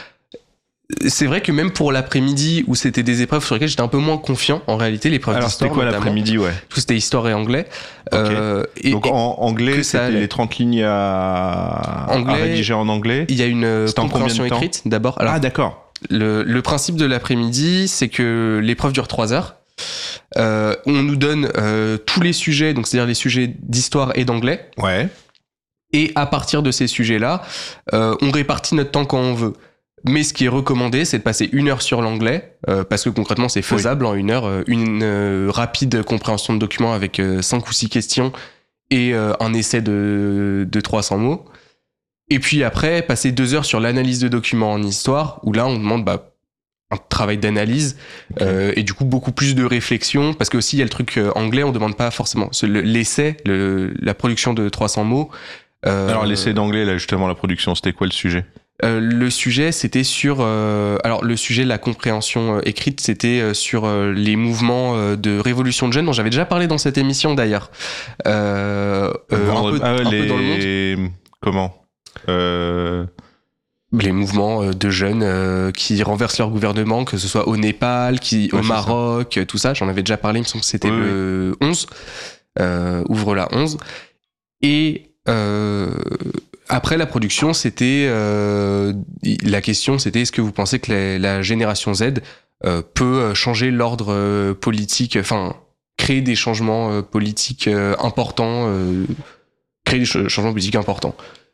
C'est vrai que même pour l'après-midi où c'était des épreuves sur lesquelles j'étais un peu moins confiant en réalité, l'épreuve alors d'histoire. Alors c'était quoi notamment, l'après-midi, ouais. Tout c'était histoire et anglais. Okay. Euh, et, Donc en anglais, c'était les trente lignes à, anglais, à rédiger en anglais. Il y a une compréhension écrite d'abord. Alors, ah d'accord. Le, le principe de l'après-midi, c'est que l'épreuve dure trois heures. Euh, on nous donne euh, tous les sujets, donc c'est-à-dire les sujets d'histoire et d'anglais. Ouais. Et à partir de ces sujets-là, euh, on répartit notre temps quand on veut. Mais ce qui est recommandé, c'est de passer une heure sur l'anglais, euh, parce que concrètement, c'est faisable oui. en une heure. Euh, une euh, rapide compréhension de documents avec euh, cinq ou six questions et euh, un essai de, de trois cents mots. Et puis après, passer deux heures sur l'analyse de documents en histoire, où là, on demande bah, un travail d'analyse okay. euh, et du coup, beaucoup plus de réflexion, parce que aussi, il y a le truc euh, anglais, on ne demande pas forcément. Le, l'essai, le, la production de trois cents mots. Euh, Alors, l'essai d'anglais, là, justement, la production, c'était quoi le sujet ? Euh, le sujet, c'était sur... Euh, alors, le sujet de la compréhension euh, écrite, c'était euh, sur euh, les mouvements euh, de révolution de jeunes, dont j'avais déjà parlé dans cette émission, d'ailleurs. Euh, euh, un peu, ah, un les... peu dans le monde. Comment euh... Les mouvements de jeunes euh, qui renversent leur gouvernement, que ce soit au Népal, qui, ouais, au Maroc, ça. Tout ça. J'en avais déjà parlé, il me semble que c'était oui, le oui. onze. Euh, ouvre la onze. Et... Euh, Après la production, c'était euh, la question, c'était est-ce que vous pensez que la, la génération Z euh, peut changer l'ordre euh, politique, enfin créer des changements euh, politiques euh, importants, euh, créer des ch- changements politiques importants.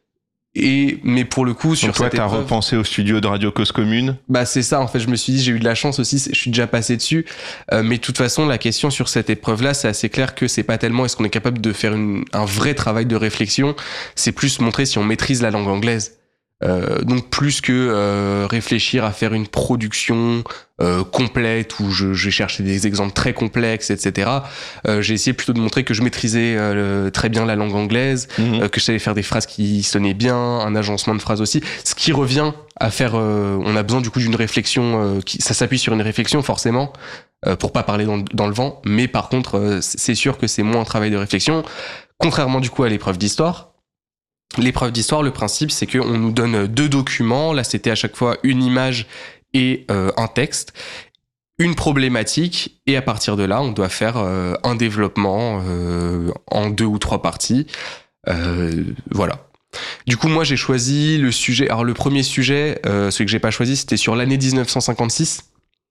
Et mais pour le coup sur Donc toi, cette t'as épreuve, repensé au studio de Radio Cause Commune. bah c'est ça en fait. Je me suis dit j'ai eu de la chance aussi. Je suis déjà passé dessus. Euh, mais de toute façon, la question sur cette épreuve-là, c'est assez clair que c'est pas tellement est-ce qu'on est capable de faire une, un vrai travail de réflexion. C'est plus montrer si on maîtrise la langue anglaise. Euh, donc plus que euh, réfléchir à faire une production euh, complète où je, je vais chercher des exemples très complexes, et cetera. Euh, j'ai essayé plutôt de montrer que je maîtrisais euh, le, très bien la langue anglaise, Mmh. euh, que je savais faire des phrases qui sonnaient bien, un agencement de phrases aussi. Ce qui revient à faire, euh, on a besoin du coup d'une réflexion, euh, qui, ça s'appuie sur une réflexion forcément, euh, pour pas parler dans, dans le vent. Mais par contre, euh, c'est sûr que c'est moins un travail de réflexion, contrairement du coup à l'épreuve d'histoire. L'épreuve d'histoire, le principe, c'est qu'on nous donne deux documents. Là, c'était à chaque fois une image et euh, un texte, une problématique, et à partir de là, on doit faire euh, un développement euh, en deux ou trois parties. Euh, voilà. Du coup, moi, j'ai choisi le sujet. Alors, le premier sujet, euh, celui que j'ai pas choisi, c'était sur l'année dix-neuf cent cinquante-six.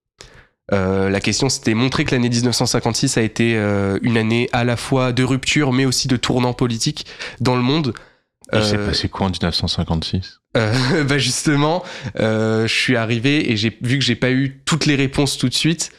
Euh, la question, c'était montrer que l'année dix-neuf cent cinquante-six a été euh, une année à la fois de rupture, mais aussi de tournant politique dans le monde. Il s'est Euh, passé quoi en dix-neuf cent cinquante-six? Euh, bah justement, euh, je suis arrivé et j'ai vu que j'ai pas eu toutes les réponses tout de suite.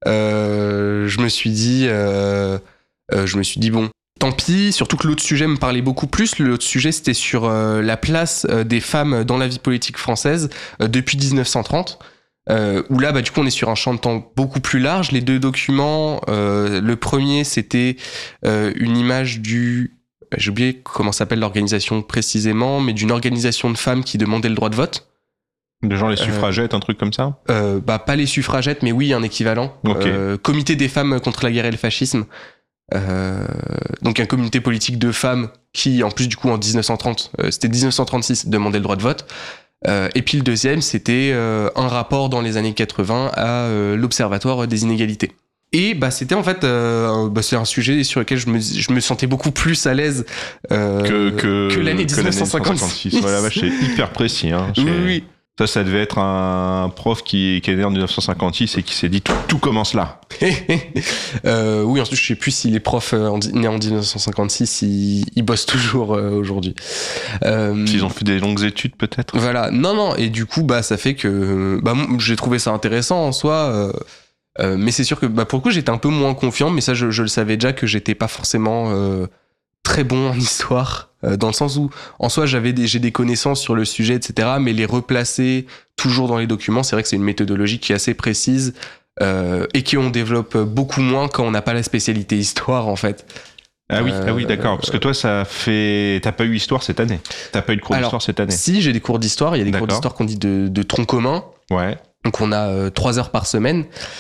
Euh, je me suis dit, euh, euh, je me suis dit bon, tant pis. Surtout que l'autre sujet me parlait beaucoup plus. L'autre sujet, c'était sur euh, la place euh, des femmes dans la vie politique française euh, depuis dix-neuf cent trente. Euh, où là, bah, du coup, on est sur un champ de temps beaucoup plus large. Les deux documents, euh, le premier, c'était euh, une image du j'ai oublié comment s'appelle l'organisation précisément, mais d'une organisation de femmes qui demandait le droit de vote. Des gens les suffragettes, euh, un truc comme ça? euh, Bah pas les suffragettes, mais oui, un équivalent. Okay. Euh, comité des femmes contre la guerre et le fascisme. Euh, donc un comité politique de femmes qui, en plus du coup en dix-neuf cent trente, euh, c'était dix-neuf cent trente-six, demandait le droit de vote. Euh, et puis le deuxième, c'était euh, un rapport dans les années quatre-vingts à euh, l'Observatoire des inégalités. Et bah c'était en fait euh, bah, c'est un sujet sur lequel je me je me sentais beaucoup plus à l'aise euh, que, que, que l'année dix-neuf cent cinquante-six. Voilà, bah, c'est hyper précis. Hein. Oui, oui. Ça, ça devait être un prof qui, qui est né en dix-neuf cent cinquante-six et qui s'est dit tout, tout commence là. euh, oui, ensuite je sais plus si les profs euh, nés en dix-neuf cent cinquante-six ils, ils bossent toujours euh, aujourd'hui. Euh, S'ils ont fait des longues études peut-être. Voilà, non non et du coup bah ça fait que bah j'ai trouvé ça intéressant en soi. Euh, Euh, mais c'est sûr que bah, pour le coup j'étais un peu moins confiant, mais ça je, je le savais déjà que j'étais pas forcément euh, très bon en histoire, euh, dans le sens où en soi j'avais des, j'ai des connaissances sur le sujet, et cetera. Mais les replacer toujours dans les documents, c'est vrai que c'est une méthodologie qui est assez précise euh, et qu'on développe beaucoup moins quand on n'a pas la spécialité histoire en fait. Ah oui, euh, ah oui, d'accord. Parce que toi, ça fait, t'as pas eu histoire cette année. T'as pas eu de cours d'histoire cette année. Si, j'ai des cours d'histoire. Il y a des d'accord. cours d'histoire qu'on dit de, de tronc commun. Ouais. Donc on a euh, trois heures par semaine.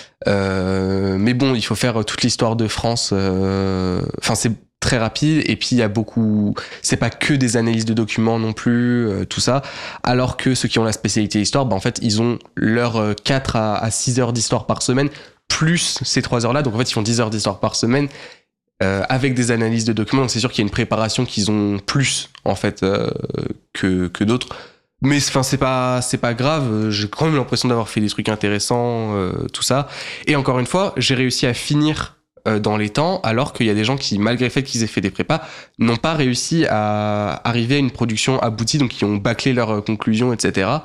Euh, mais bon, il faut faire toute l'histoire de France. Enfin, euh, c'est très rapide. Et puis il y a beaucoup. C'est pas que des analyses de documents non plus, euh, tout ça. Alors que ceux qui ont la spécialité histoire, bah, en fait, ils ont leurs euh, quatre à six heures d'histoire par semaine, plus ces trois heures-là. Donc en fait, ils font dix heures d'histoire par semaine. Euh, avec des analyses de documents, donc c'est sûr qu'il y a une préparation qu'ils ont plus en fait euh, que que d'autres. Mais enfin c'est pas c'est pas grave. J'ai quand même l'impression d'avoir fait des trucs intéressants, euh, tout ça. Et encore une fois, j'ai réussi à finir euh, dans les temps, alors qu'il y a des gens qui, malgré le fait qu'ils aient fait des prépas, n'ont pas réussi à arriver à une production aboutie, donc qui ont bâclé leurs conclusions, et cetera.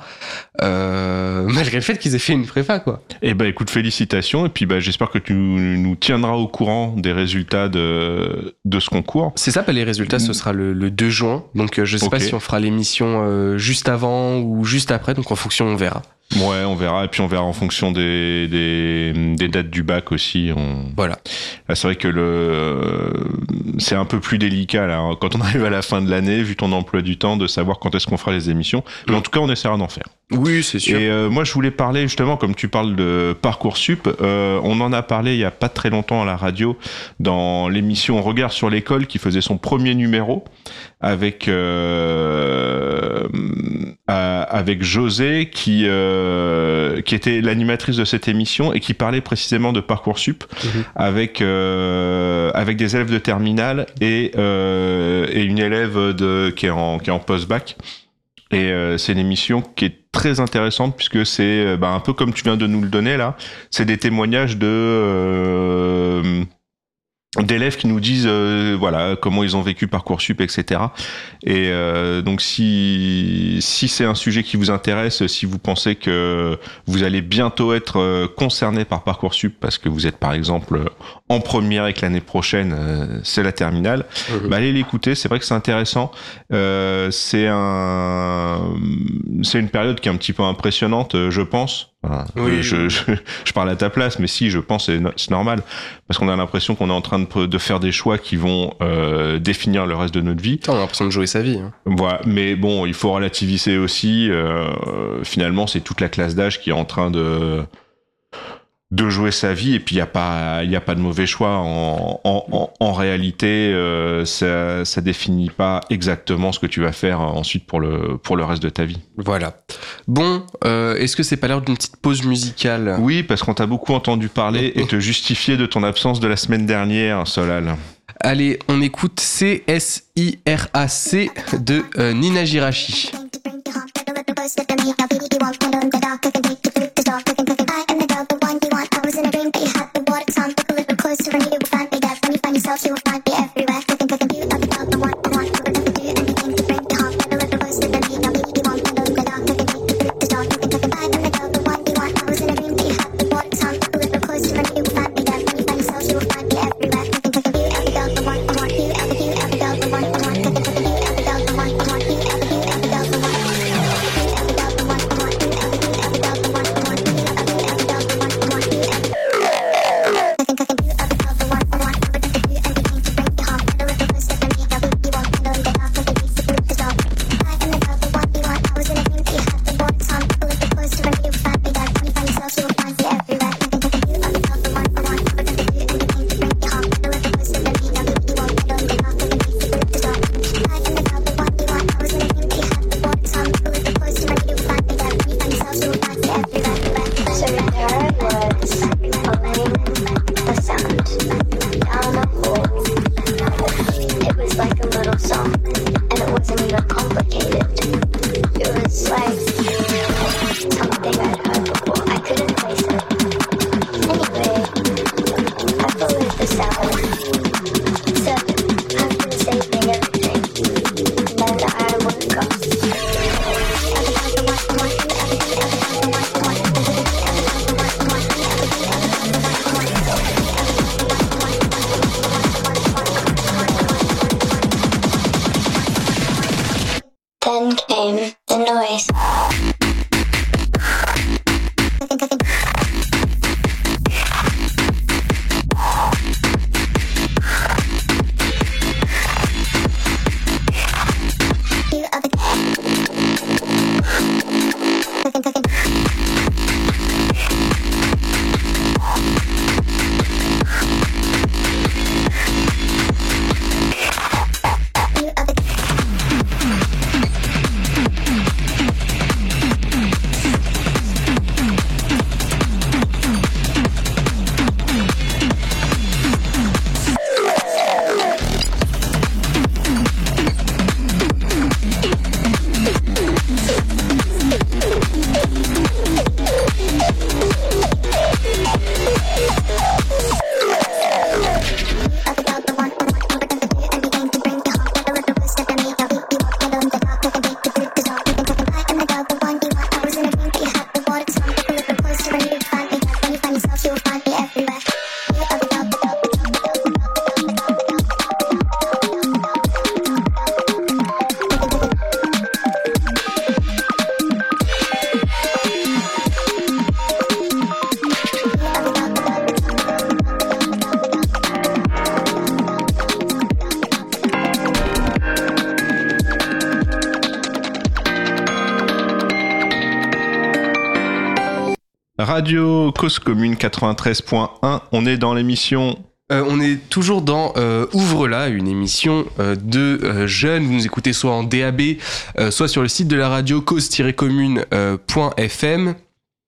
Euh, malgré le fait qu'ils aient fait une prépa, quoi. Eh ben, écoute, félicitations. Et puis, bah, j'espère que tu nous tiendras au courant des résultats de, de ce concours. C'est ça, bah, les résultats, ce sera le, le deux juin. Donc, euh, je sais okay. pas si on fera l'émission euh, juste avant ou juste après. Donc, en fonction, on verra. Ouais, on verra. Et puis, on verra en fonction des, des, des dates du bac aussi. On... Voilà. Là, c'est vrai que le, c'est un peu plus délicat, là, hein, quand on arrive à la fin de l'année, vu ton emploi du temps, de savoir quand est-ce qu'on fera les émissions. Mais mmh. en tout cas, on essaiera d'en faire. Oui, c'est sûr. Et euh, moi, je voulais parler, justement, comme tu parles de Parcoursup, euh, on en a parlé il y a pas très longtemps à la radio, dans l'émission Regard sur l'école, qui faisait son premier numéro, avec, euh, à, avec José, qui, euh, qui était l'animatrice de cette émission, et qui parlait précisément de Parcoursup, mmh. avec, euh, avec des élèves de terminale et, euh, et une élève de, qui est en, qui est en post-bac. Et euh, c'est une émission qui est très intéressante, puisque c'est bah, un peu comme tu viens de nous le donner là, c'est des témoignages de euh, d'élèves qui nous disent euh, voilà comment ils ont vécu Parcoursup, et cetera. Et euh, donc si si c'est un sujet qui vous intéresse, si vous pensez que vous allez bientôt être euh, concerné par Parcoursup parce que vous êtes par exemple en première et que l'année prochaine euh, c'est la terminale, mmh. bah, allez l'écouter. C'est vrai que c'est intéressant. Euh, c'est un c'est une période qui est un petit peu impressionnante, je pense. Enfin, oui, je, oui. Je, je parle à ta place, mais si, je pense que c'est, c'est normal, parce qu'on a l'impression qu'on est en train de, de faire des choix qui vont euh, définir le reste de notre vie. On a l'impression de jouer sa vie. Hein. Voilà, mais bon, il faut relativiser aussi. Euh, finalement, c'est toute la classe d'âge qui est en train de de jouer sa vie, et puis il y a pas il y a pas de mauvais choix en en en, en réalité. Euh, ça ça définit pas exactement ce que tu vas faire ensuite pour le pour le reste de ta vie. Voilà. Bon, euh, est-ce que c'est pas l'heure d'une petite pause musicale ? Oui, parce qu'on t'a beaucoup entendu parler et te justifier de ton absence de la semaine dernière, Solal. Allez, on écoute C S I R A C de euh, Nina Girachi. Radio Cause Commune quatre-vingt-treize point un, on est dans l'émission... Euh, on est toujours dans euh, Ouvre-la, une émission euh, de euh, jeunes. Vous nous écoutez soit en D A B, euh, soit sur le site de la radio cause tiret commune point f m.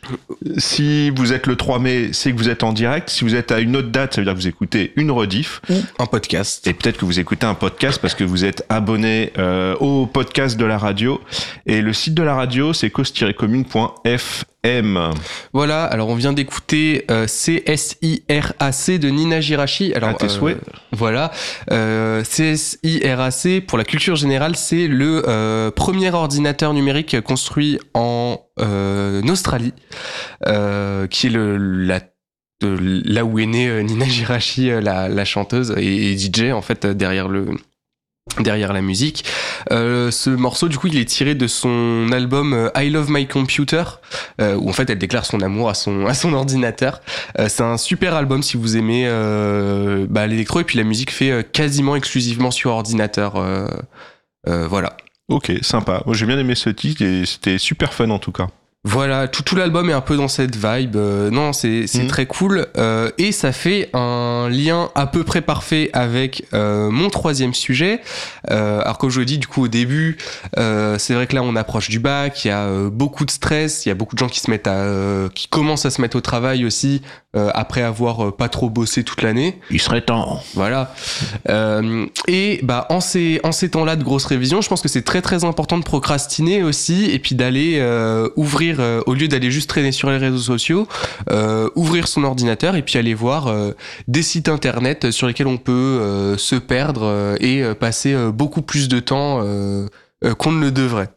Si vous êtes le trois mai, c'est que vous êtes en direct. Si vous êtes à une autre date, ça veut dire que vous écoutez une rediff. Ou un podcast. Et peut-être que vous écoutez un podcast parce que vous êtes abonné euh, au podcast de la radio. Et le site de la radio, c'est cause tiret commune point f m. Voilà, alors on vient d'écouter euh, C S I R A C de Nina Girachi. Alors, À tes euh, souhaits. Voilà, euh, C S I R A C, pour la culture générale, c'est le euh, premier ordinateur numérique construit en euh, Australie, euh, qui est le, la, de, là où est née euh, Nina Girachi, euh, la, la chanteuse et, et D J en fait derrière le derrière la musique. Euh, ce morceau, du coup, il est tiré de son album euh, I Love My Computer, euh, où en fait elle déclare son amour à son à son ordinateur. Euh, c'est un super album si vous aimez euh, bah, l'électro, et puis la musique fait euh, quasiment exclusivement sur ordinateur. Euh, euh, voilà. Ok, sympa. Moi, j'ai bien aimé ce titre et c'était super fun en tout cas. Voilà, tout, tout l'album est un peu dans cette vibe. Euh, non, c'est, c'est mmh. très cool. Euh, et ça fait un lien à peu près parfait avec euh, mon troisième sujet. Euh, alors, comme je le dis, du coup, au début, euh, c'est vrai que là, on approche du bac. Il y a euh, beaucoup de stress. Il y a beaucoup de gens qui se mettent à, euh, qui commencent à se mettre au travail aussi euh, après avoir euh, pas trop bossé toute l'année. Il serait temps. Voilà. Euh, et bah, en ces, en ces temps-là de grosses révisions, je pense que c'est très très important de procrastiner aussi, et puis d'aller euh, ouvrir. Euh, au lieu d'aller juste traîner sur les réseaux sociaux, euh, ouvrir son ordinateur et puis aller voir euh, des sites internet sur lesquels on peut euh, se perdre euh, et euh, passer euh, beaucoup plus de temps euh, euh, qu'on ne le devrait.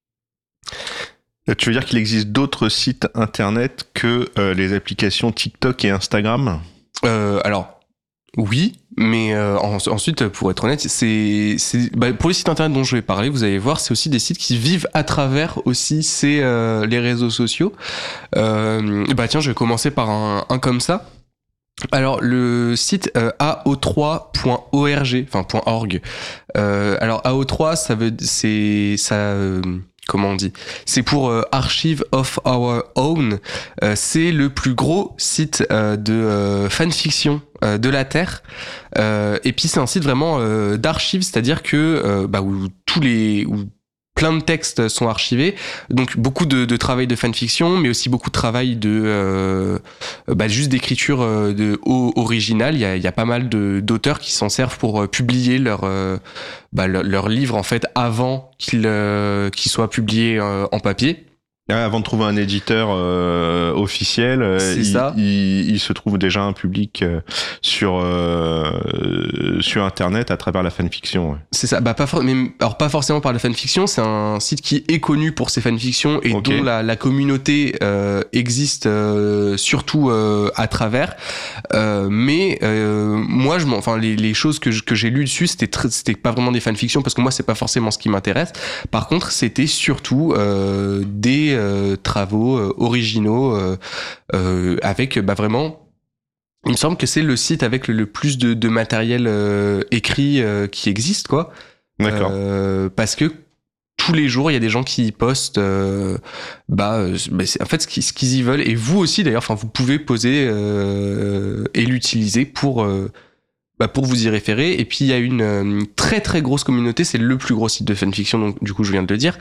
Tu veux dire qu'il existe d'autres sites internet que euh, les applications TikTok et Instagram ? euh, Alors, oui, mais euh, en, ensuite, pour être honnête, c'est, c'est bah, pour les sites internet dont je vais parler, vous allez voir, c'est aussi des sites qui vivent à travers aussi ces, euh, les réseaux sociaux. Euh, bah tiens, je vais commencer par un, un comme ça. Alors le site euh, A O trois point org, enfin .org. Euh, alors A O trois, ça veut, c'est ça. Euh, Comment on dit ? C'est pour euh, Archive of Our Own. Euh, c'est le plus gros site euh, de euh, fanfiction euh, de la Terre. Euh, et puis c'est un site vraiment euh, d'archives, c'est-à-dire que euh, bah, où tous les où plein de textes sont archivés, donc beaucoup de, de travail de fanfiction, mais aussi beaucoup de travail de euh, bah, juste d'écriture euh, de o- originale. Il y a, il y a pas mal de, d'auteurs qui s'en servent pour euh, publier leur euh, bah, leur, leur livre en fait avant qu'il euh, qu'il soit publié euh, en papier. Avant de trouver un éditeur euh, officiel, euh, C'est il, ça. Il, il se trouve déjà un public euh, sur euh, sur Internet à travers la fanfiction. Ouais. C'est ça, bah pas for- mais alors pas forcément par la fanfiction, c'est un site qui est connu pour ses fanfictions et Okay. dont la, la communauté euh, existe euh, surtout euh, à travers. Euh, mais euh, moi, je m'en, enfin les, les choses que, je, que j'ai lues dessus, c'était très, c'était pas vraiment des fanfictions parce que moi c'est pas forcément ce qui m'intéresse. Par contre, c'était surtout euh, des euh, travaux euh, originaux euh, euh, avec bah vraiment. Il me semble que c'est le site avec le, le plus de, de matériel euh, écrit euh, qui existe, quoi. D'accord. Euh, parce que tous les jours, il y a des gens qui y postent euh, bah, euh, bah, c'est en fait ce qu'ils, ce qu'ils y veulent. Et vous aussi, d'ailleurs, enfin, vous pouvez poser euh, et l'utiliser pour, euh, bah, pour vous y référer. Et puis, il y a une, une très très grosse communauté. C'est le plus gros site de fanfiction, donc du coup, je viens de le dire.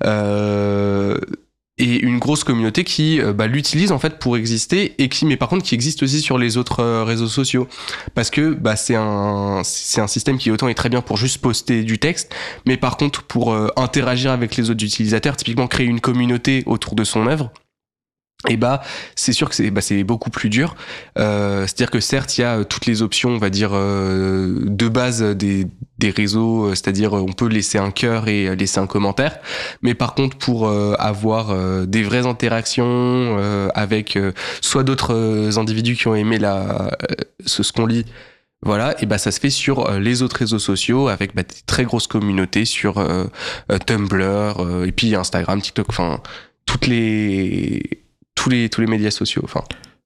Euh, et une grosse communauté qui euh, bah, l'utilise en fait pour exister, et qui mais par contre qui existe aussi sur les autres euh, réseaux sociaux, parce que bah c'est un c'est un système qui autant est très bien pour juste poster du texte, mais par contre pour euh, interagir avec les autres utilisateurs, typiquement créer une communauté autour de son œuvre, et bah c'est sûr que c'est bah c'est beaucoup plus dur. Euh, c'est-à-dire que certes il y a toutes les options, on va dire euh, de base des des réseaux, c'est-à-dire on peut laisser un cœur et laisser un commentaire, mais par contre pour euh, avoir euh, des vraies interactions euh, avec euh, soit d'autres euh, individus qui ont aimé la euh, ce, ce qu'on lit, voilà, et bah ça se fait sur euh, les autres réseaux sociaux avec bah, des très grosses communautés sur euh, euh, Tumblr euh, et puis Instagram, TikTok, enfin toutes les tous les tous les médias sociaux, enfin.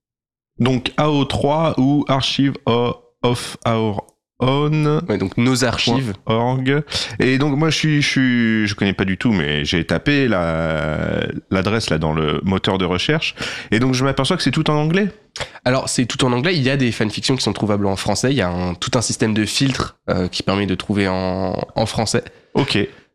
Donc A O trois ou Archive of Our Own. Ouais, donc nos archives. Org. Et donc moi je suis je suis je connais pas du tout, mais j'ai tapé la l'adresse là dans le moteur de recherche et donc je m'aperçois que c'est tout en anglais. Alors c'est tout en anglais, il y a des fanfictions qui sont trouvables en français, il y a un, tout un système de filtres euh, qui permet de trouver en, en français. Ok.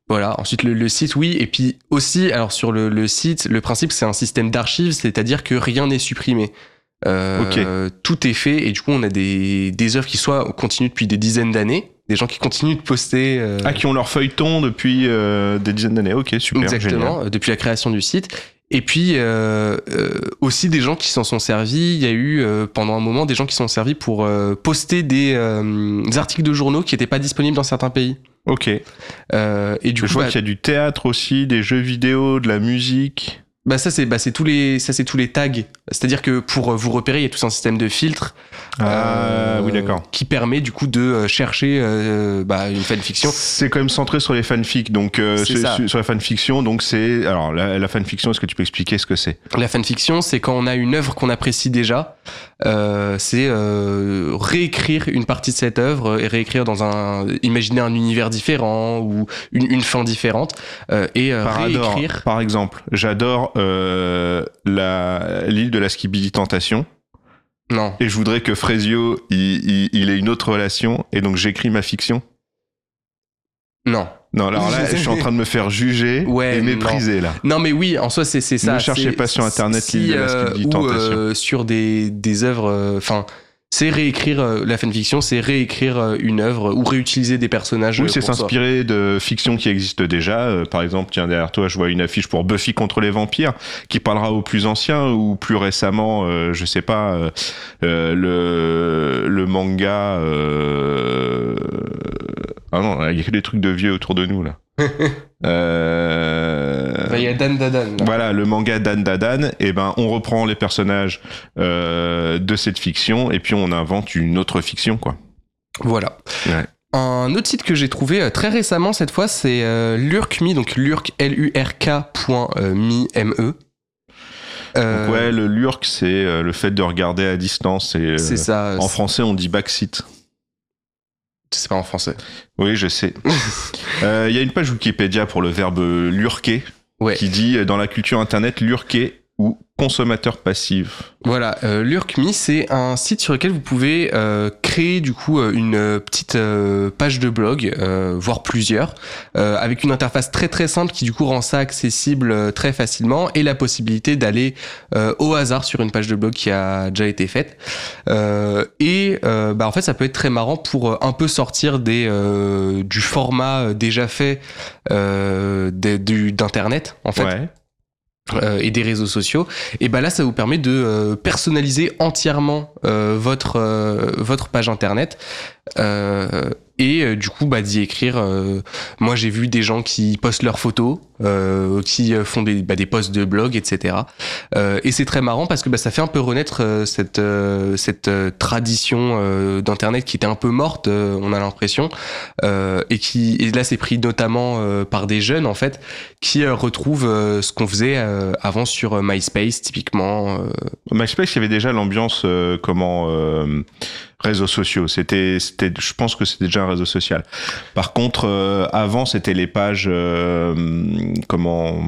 Voilà, ensuite le, le site, oui, et puis aussi, alors sur le, le site, le principe c'est un système d'archives, c'est-à-dire que rien n'est supprimé. Euh, Ok. Tout est fait, et du coup on a des, des œuvres qui soit continuent depuis des dizaines d'années, des gens qui continuent de poster. Euh, Ah, qui ont leur feuilleton depuis euh, des dizaines d'années. Ok, super. exactement, Génial. euh, depuis la création du site. Et puis euh, euh, aussi des gens qui s'en sont servis. Il y a eu euh, pendant un moment des gens qui s'en sont servis pour euh, poster des, euh, des articles de journaux qui n'étaient pas disponibles dans certains pays. Ok. Euh, et du Je coup, vois bah, qu'il y a du théâtre aussi, des jeux vidéo, de la musique. bah ça c'est bah c'est tous les ça c'est tous les tags. C'est-à-dire que pour vous repérer, il y a tout un système de filtres. Ah, oui, d'accord. Qui permet du coup de euh, chercher euh, bah, une fanfiction. C'est quand même centré sur les fanfics, donc euh, C'est sur, ça. sur- sur la fanfiction. Donc c'est alors la, la fanfiction. Est-ce que tu peux expliquer ce que c'est? La fanfiction, c'est quand on a une œuvre qu'on apprécie déjà, euh, c'est euh, réécrire une partie de cette œuvre et réécrire dans un, imaginer un univers différent ou une, une fin différente euh, et euh, Parador, réécrire. par exemple. J'adore euh, la l'île de la Skibidi Tentation. Non, Et je voudrais que Frezio, il, il, il ait une autre relation, et donc j'écris ma fiction. non, Non, alors là, je suis en train de me faire juger Ouais, et mépriser, là. non, mais oui, en soi c'est c'est ça. Ne cherchez c'est- pas sur Internet si, l'île de la euh, Skibidi ou, Tentation. euh, sur des des œuvres, enfin. c'est réécrire euh, la fanfiction, c'est réécrire euh, une œuvre ou réutiliser des personnages. Oui, euh, c'est pour soi. s'inspirer de fictions qui existent déjà. Euh, par exemple, tiens, derrière toi, je vois une affiche pour Buffy contre les vampires, qui parlera aux plus anciens ou plus récemment, euh, je sais pas, euh, euh, le, le manga... Euh... Ah non, il y a que des trucs de vieux autour de nous, là. euh... Bah, il y a Dan Dadan. là. Voilà, le manga Dan Dadan, et ben on reprend les personnages euh, de cette fiction et puis on invente une autre fiction, quoi. Voilà. Ouais. Un autre site que j'ai trouvé euh, très récemment cette fois, c'est euh, Lurk.me, donc lurk, L U R K point me, M-E. Euh, Donc ouais, le lurk, c'est euh, le fait de regarder à distance. Et, euh, c'est ça. en c'est- français, on dit backseat. C'est pas en français. Oui, je sais. Euh, Il y a une page Wikipédia pour le verbe lurker Ouais. qui dit euh, dans la culture internet lurker ou consommateur passif. Voilà, euh, Lurk.me, c'est un site sur lequel vous pouvez euh, créer du coup euh, une euh, petite euh, page de blog, euh, voire plusieurs, euh, avec une interface très très simple qui du coup rend ça accessible euh, très facilement et la possibilité d'aller euh, au hasard sur une page de blog qui a déjà été faite. Euh, et euh, bah en fait, ça peut être très marrant pour euh, un peu sortir des euh, du format euh, déjà fait euh, des- du- d'internet en fait. Ouais. Euh, et des réseaux sociaux, et ben là ça vous permet de euh, personnaliser entièrement euh, votre euh, votre page internet euh, et euh, du coup bah d'y écrire. Euh, moi j'ai vu des gens qui postent leurs photos, euh, qui euh, font des bah, des posts de blog, et cetera. Euh, et c'est très marrant parce que bah ça fait un peu renaître euh, cette euh, cette euh, tradition euh, d'internet qui était un peu morte, euh, on a l'impression, euh, et qui et là c'est pris notamment euh, par des jeunes en fait qui euh, retrouvent euh, ce qu'on faisait euh, avant sur euh, MySpace typiquement. Euh, MySpace, il y avait déjà l'ambiance euh, comment euh, réseaux sociaux. C'était, c'était, je pense que c'était déjà un réseau social. Par contre, euh, avant, c'était les pages euh, comment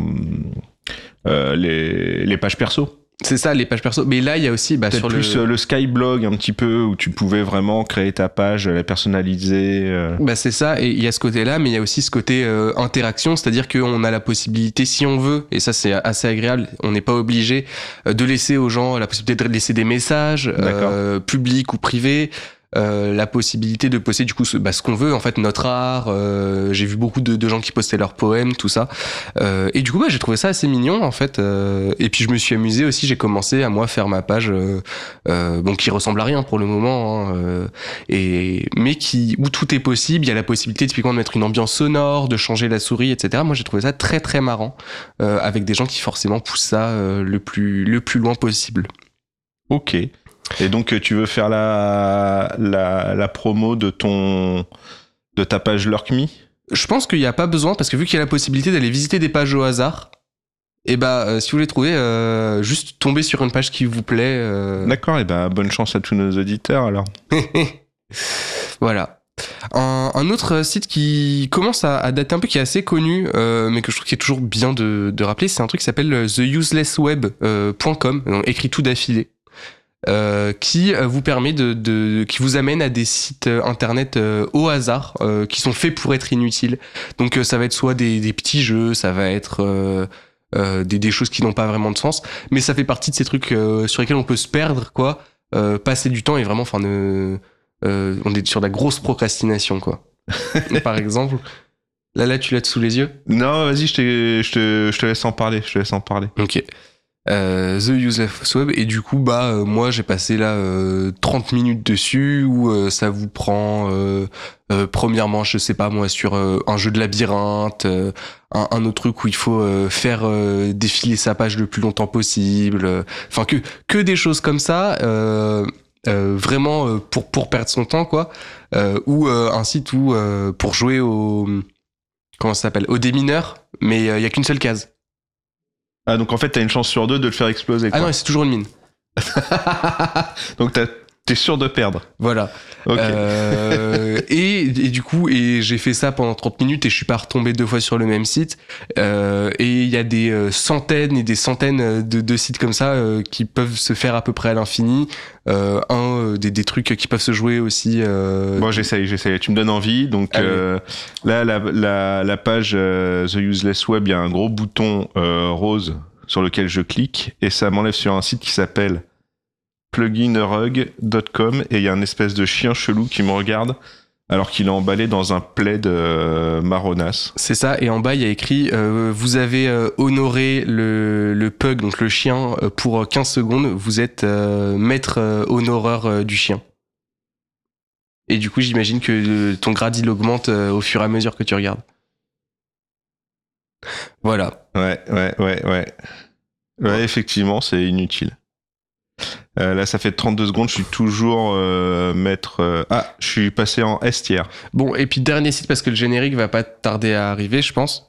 euh, les les pages perso. c'est ça les pages perso. Mais là il y a aussi bah, Peut-être sur plus le euh, le Skyblog un petit peu où tu pouvais vraiment créer ta page, la personnaliser. euh. Bah c'est ça, et il y a ce côté-là, mais il y a aussi ce côté euh, interaction, c'est-à-dire qu'on a la possibilité, si on veut, et ça c'est assez agréable, on n'est pas obligé euh, de laisser aux gens la possibilité de laisser des messages, euh, publics ou privés, euh, la possibilité de poster du coup ce, bah, ce qu'on veut, en fait notre art, euh, j'ai vu beaucoup de, de gens qui postaient leurs poèmes, tout ça, euh, et du coup bah, j'ai trouvé ça assez mignon en fait, euh, et puis je me suis amusé aussi, j'ai commencé à moi faire ma page, euh, euh, bon qui ressemble à rien pour le moment, hein, euh, et mais qui où tout est possible. Il y a la possibilité typiquement de mettre une ambiance sonore, de changer la souris, et cetera. Moi, j'ai trouvé ça très très marrant euh, avec des gens qui forcément poussent ça euh, le plus le plus loin possible. Ok. Et donc euh, tu veux faire la la la promo de ton de ta page Lurk.me? Je pense qu'il n'y a pas besoin parce que vu qu'il y a la possibilité d'aller visiter des pages au hasard, et bah euh, si vous voulez trouver, euh, juste tomber sur une page qui vous plaît. Euh... D'accord. Et ben bonne chance à tous nos auditeurs alors. Voilà. Un, un autre site qui commence à, à dater un peu, qui est assez connu, euh, mais que je trouve qu'il est toujours bien de, de rappeler, c'est un truc qui s'appelle the useless web point com, donc écrit tout d'affilée. euh, qui euh, vous permet de, de, qui vous amène à des sites internet euh, au hasard, euh, qui sont faits pour être inutiles. Donc euh, ça va être soit des, des petits jeux, ça va être euh, euh, des, des choses qui n'ont pas vraiment de sens, mais ça fait partie de ces trucs euh, sur lesquels on peut se perdre, quoi, euh, passer du temps et vraiment, enfin, ne, euh, on est sur de la grosse procrastination, quoi. Par exemple. Là, là, tu l'as sous les yeux ? Non, vas-y, je, t'ai- je, te, je te laisse en parler. Je te laisse en parler. Ok. Euh, The Useless Web, et du coup, bah, euh, moi, j'ai passé là euh, trente minutes dessus, où euh, ça vous prend, euh, euh, premièrement, je sais pas moi, sur euh, un jeu de labyrinthe, euh, un, un autre truc où il faut euh, faire euh, défiler sa page le plus longtemps possible, enfin, que, que des choses comme ça, euh, euh, vraiment euh, pour, pour perdre son temps, quoi, euh, ou euh, un site où, euh, pour jouer au. Comment ça s'appelle ? Au démineur, mais il euh, y a qu'une seule case. Ah, donc en fait, t'as une chance sur deux de le faire exploser. Ah Quoi. non, c'est toujours une mine. Donc t'as- t'es sûr de perdre. Voilà. Ok. Euh, et, et du coup, et j'ai fait ça pendant trente minutes et je suis pas retombé deux fois sur le même site. Euh, et il y a des euh, centaines et des centaines de, de sites comme ça euh, qui peuvent se faire à peu près à l'infini. Euh, un, euh, des, des trucs qui peuvent se jouer aussi. Euh, Bon, j'essaye, j'essaye. Tu me donnes envie. Donc Allez. euh, là, la, la, la page euh, The Useless Web, il y a un gros bouton euh, rose sur lequel je clique et ça m'enlève sur un site qui s'appelle plugin rug point com et il y a un espèce de chien chelou qui me regarde alors qu'il est emballé dans un plaid euh, marronasse. C'est ça, et en bas il y a écrit euh, vous avez euh, honoré le, le pug, donc le chien, euh, pour quinze secondes, vous êtes euh, maître euh, honoreur euh, du chien. Et du coup j'imagine que euh, ton grade il augmente euh, au fur et à mesure que tu regardes. Voilà. Ouais, ouais, ouais, ouais. Ouais, effectivement, c'est inutile. Euh, là, ça fait trente-deux secondes, je suis toujours euh, maître... euh, Ah, je suis passé en S tiers. Bon, et puis dernier site, parce que le générique va pas tarder à arriver, je pense.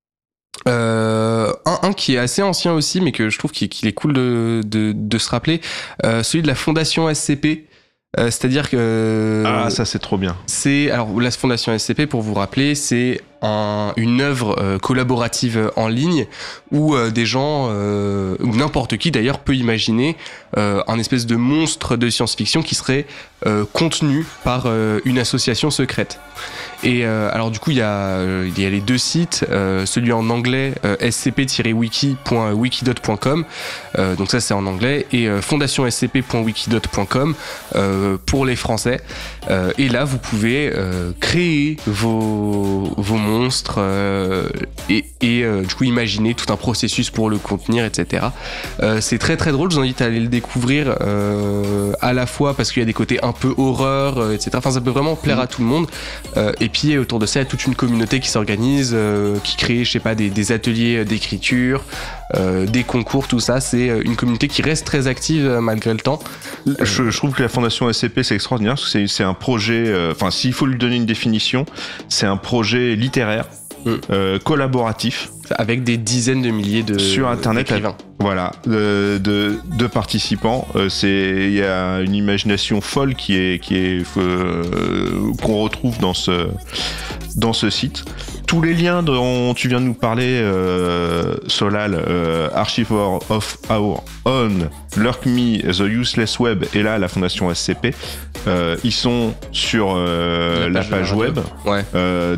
Euh, un, un qui est assez ancien aussi, mais que je trouve qu'il, qu'il est cool de, de, de se rappeler, euh, celui de la Fondation S C P. Euh, c'est-à-dire que... Ah, ça, c'est trop bien. C'est, alors, la Fondation S C P, pour vous rappeler, c'est un, une œuvre euh, collaborative en ligne où euh, des gens, euh, ou n'importe qui d'ailleurs, peut imaginer euh, un espèce de monstre de science-fiction qui serait euh, contenu par euh, une association secrète. Et euh, alors du coup il y a euh, il y a les deux sites, euh, celui en anglais euh, s c p tiret wiki point wikidot point com, euh, donc ça c'est en anglais, et euh, fondation s c p point wikidot point com euh, pour les Français. Euh, et là vous pouvez euh, créer vos vos monstres euh, et, et euh, du coup imaginer tout un processus pour le contenir, et cetera. Euh, c'est très très drôle, je vous invite à aller le découvrir euh, à la fois parce qu'il y a des côtés un peu horreur, euh, et cetera. Enfin ça peut vraiment plaire à tout le monde. Euh, et puis autour de ça, il y a toute une communauté qui s'organise, euh, qui crée, je sais pas, des, des ateliers d'écriture, euh, des concours, tout ça. C'est une communauté qui reste très active euh, malgré le temps. Je, je trouve que la Fondation S C P, c'est extraordinaire parce que c'est, c'est un projet, enfin, euh, s'il faut lui donner une définition, c'est un projet littéraire, mm. euh, collaboratif. Avec des dizaines de milliers de sur Internet, d'écrivains. Voilà, de, de, de participants. Euh, c'est, il y a une imagination folle qui est, qui est, euh, qu'on retrouve dans ce, dans ce site. Tous les liens dont tu viens de nous parler, euh, Solal, euh, Archive of Our Own, Lurk.me, The Useless Web et là la Fondation S C P, euh, ils sont sur euh, la, page la page web ouais. euh,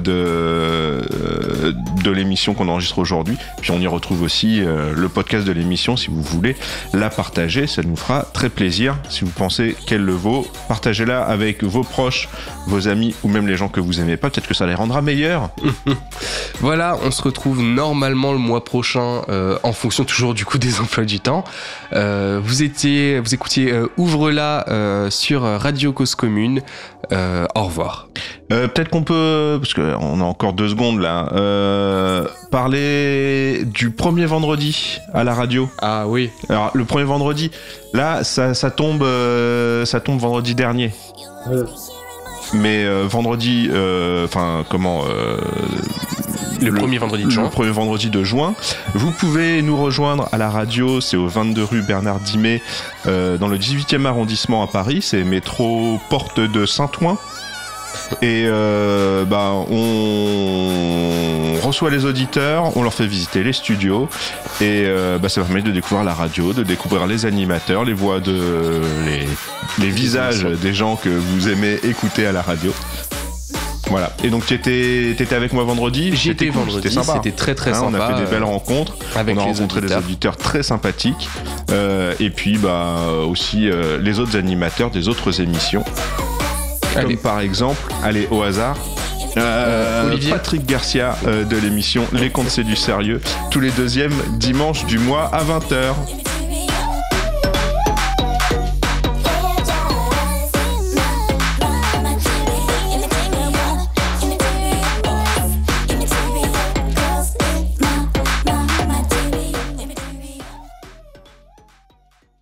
de, de l'émission qu'on enregistre aujourd'hui. Puis on y retrouve aussi euh, le podcast de l'émission si vous voulez la partager, ça nous fera très plaisir. Si vous pensez qu'elle le vaut, partagez-la avec vos proches, vos amis ou même les gens que vous aimez pas, peut-être que ça les rendra meilleurs. Voilà, on se retrouve normalement le mois prochain euh, en fonction toujours du coup des emplois du temps. Euh, vous étiez, vous écoutiez euh, Ouvre-la euh, sur Radio Cause Commune. Euh, au revoir. Euh, peut-être qu'on peut, parce qu'on a encore deux secondes là, euh, parler du premier vendredi à la radio. Ah oui. Alors le premier vendredi, là ça, ça tombe, euh, ça tombe vendredi dernier. Euh. Mais euh, vendredi, enfin euh, comment euh, le, le premier vendredi de juin. Le premier vendredi de juin. Vous pouvez nous rejoindre à la radio, c'est au vingt-deux rue Bernard Dimet, euh, dans le dix-huitième arrondissement à Paris, c'est métro Porte de Saint-Ouen. Et euh, bah, on reçoit les auditeurs, on leur fait visiter les studios et euh, bah, ça permet de découvrir la radio, de découvrir les animateurs, les voix de les, les visages des gens que vous aimez écouter à la radio. Voilà. Et donc tu étais, étais avec moi vendredi. J'y étais cool, vendredi, c'était sympa. c'était très très hein, sympa. On a fait des belles euh, rencontres. avec on a les rencontré auditeurs. des auditeurs très sympathiques. Euh, et puis bah aussi euh, les autres animateurs des autres émissions. Allez. Comme par exemple, allez au hasard. Euh, Olivier. Patrick Garcia euh, de l'émission Les Contes c'est du sérieux, tous les deuxièmes dimanches du mois à vingt heures.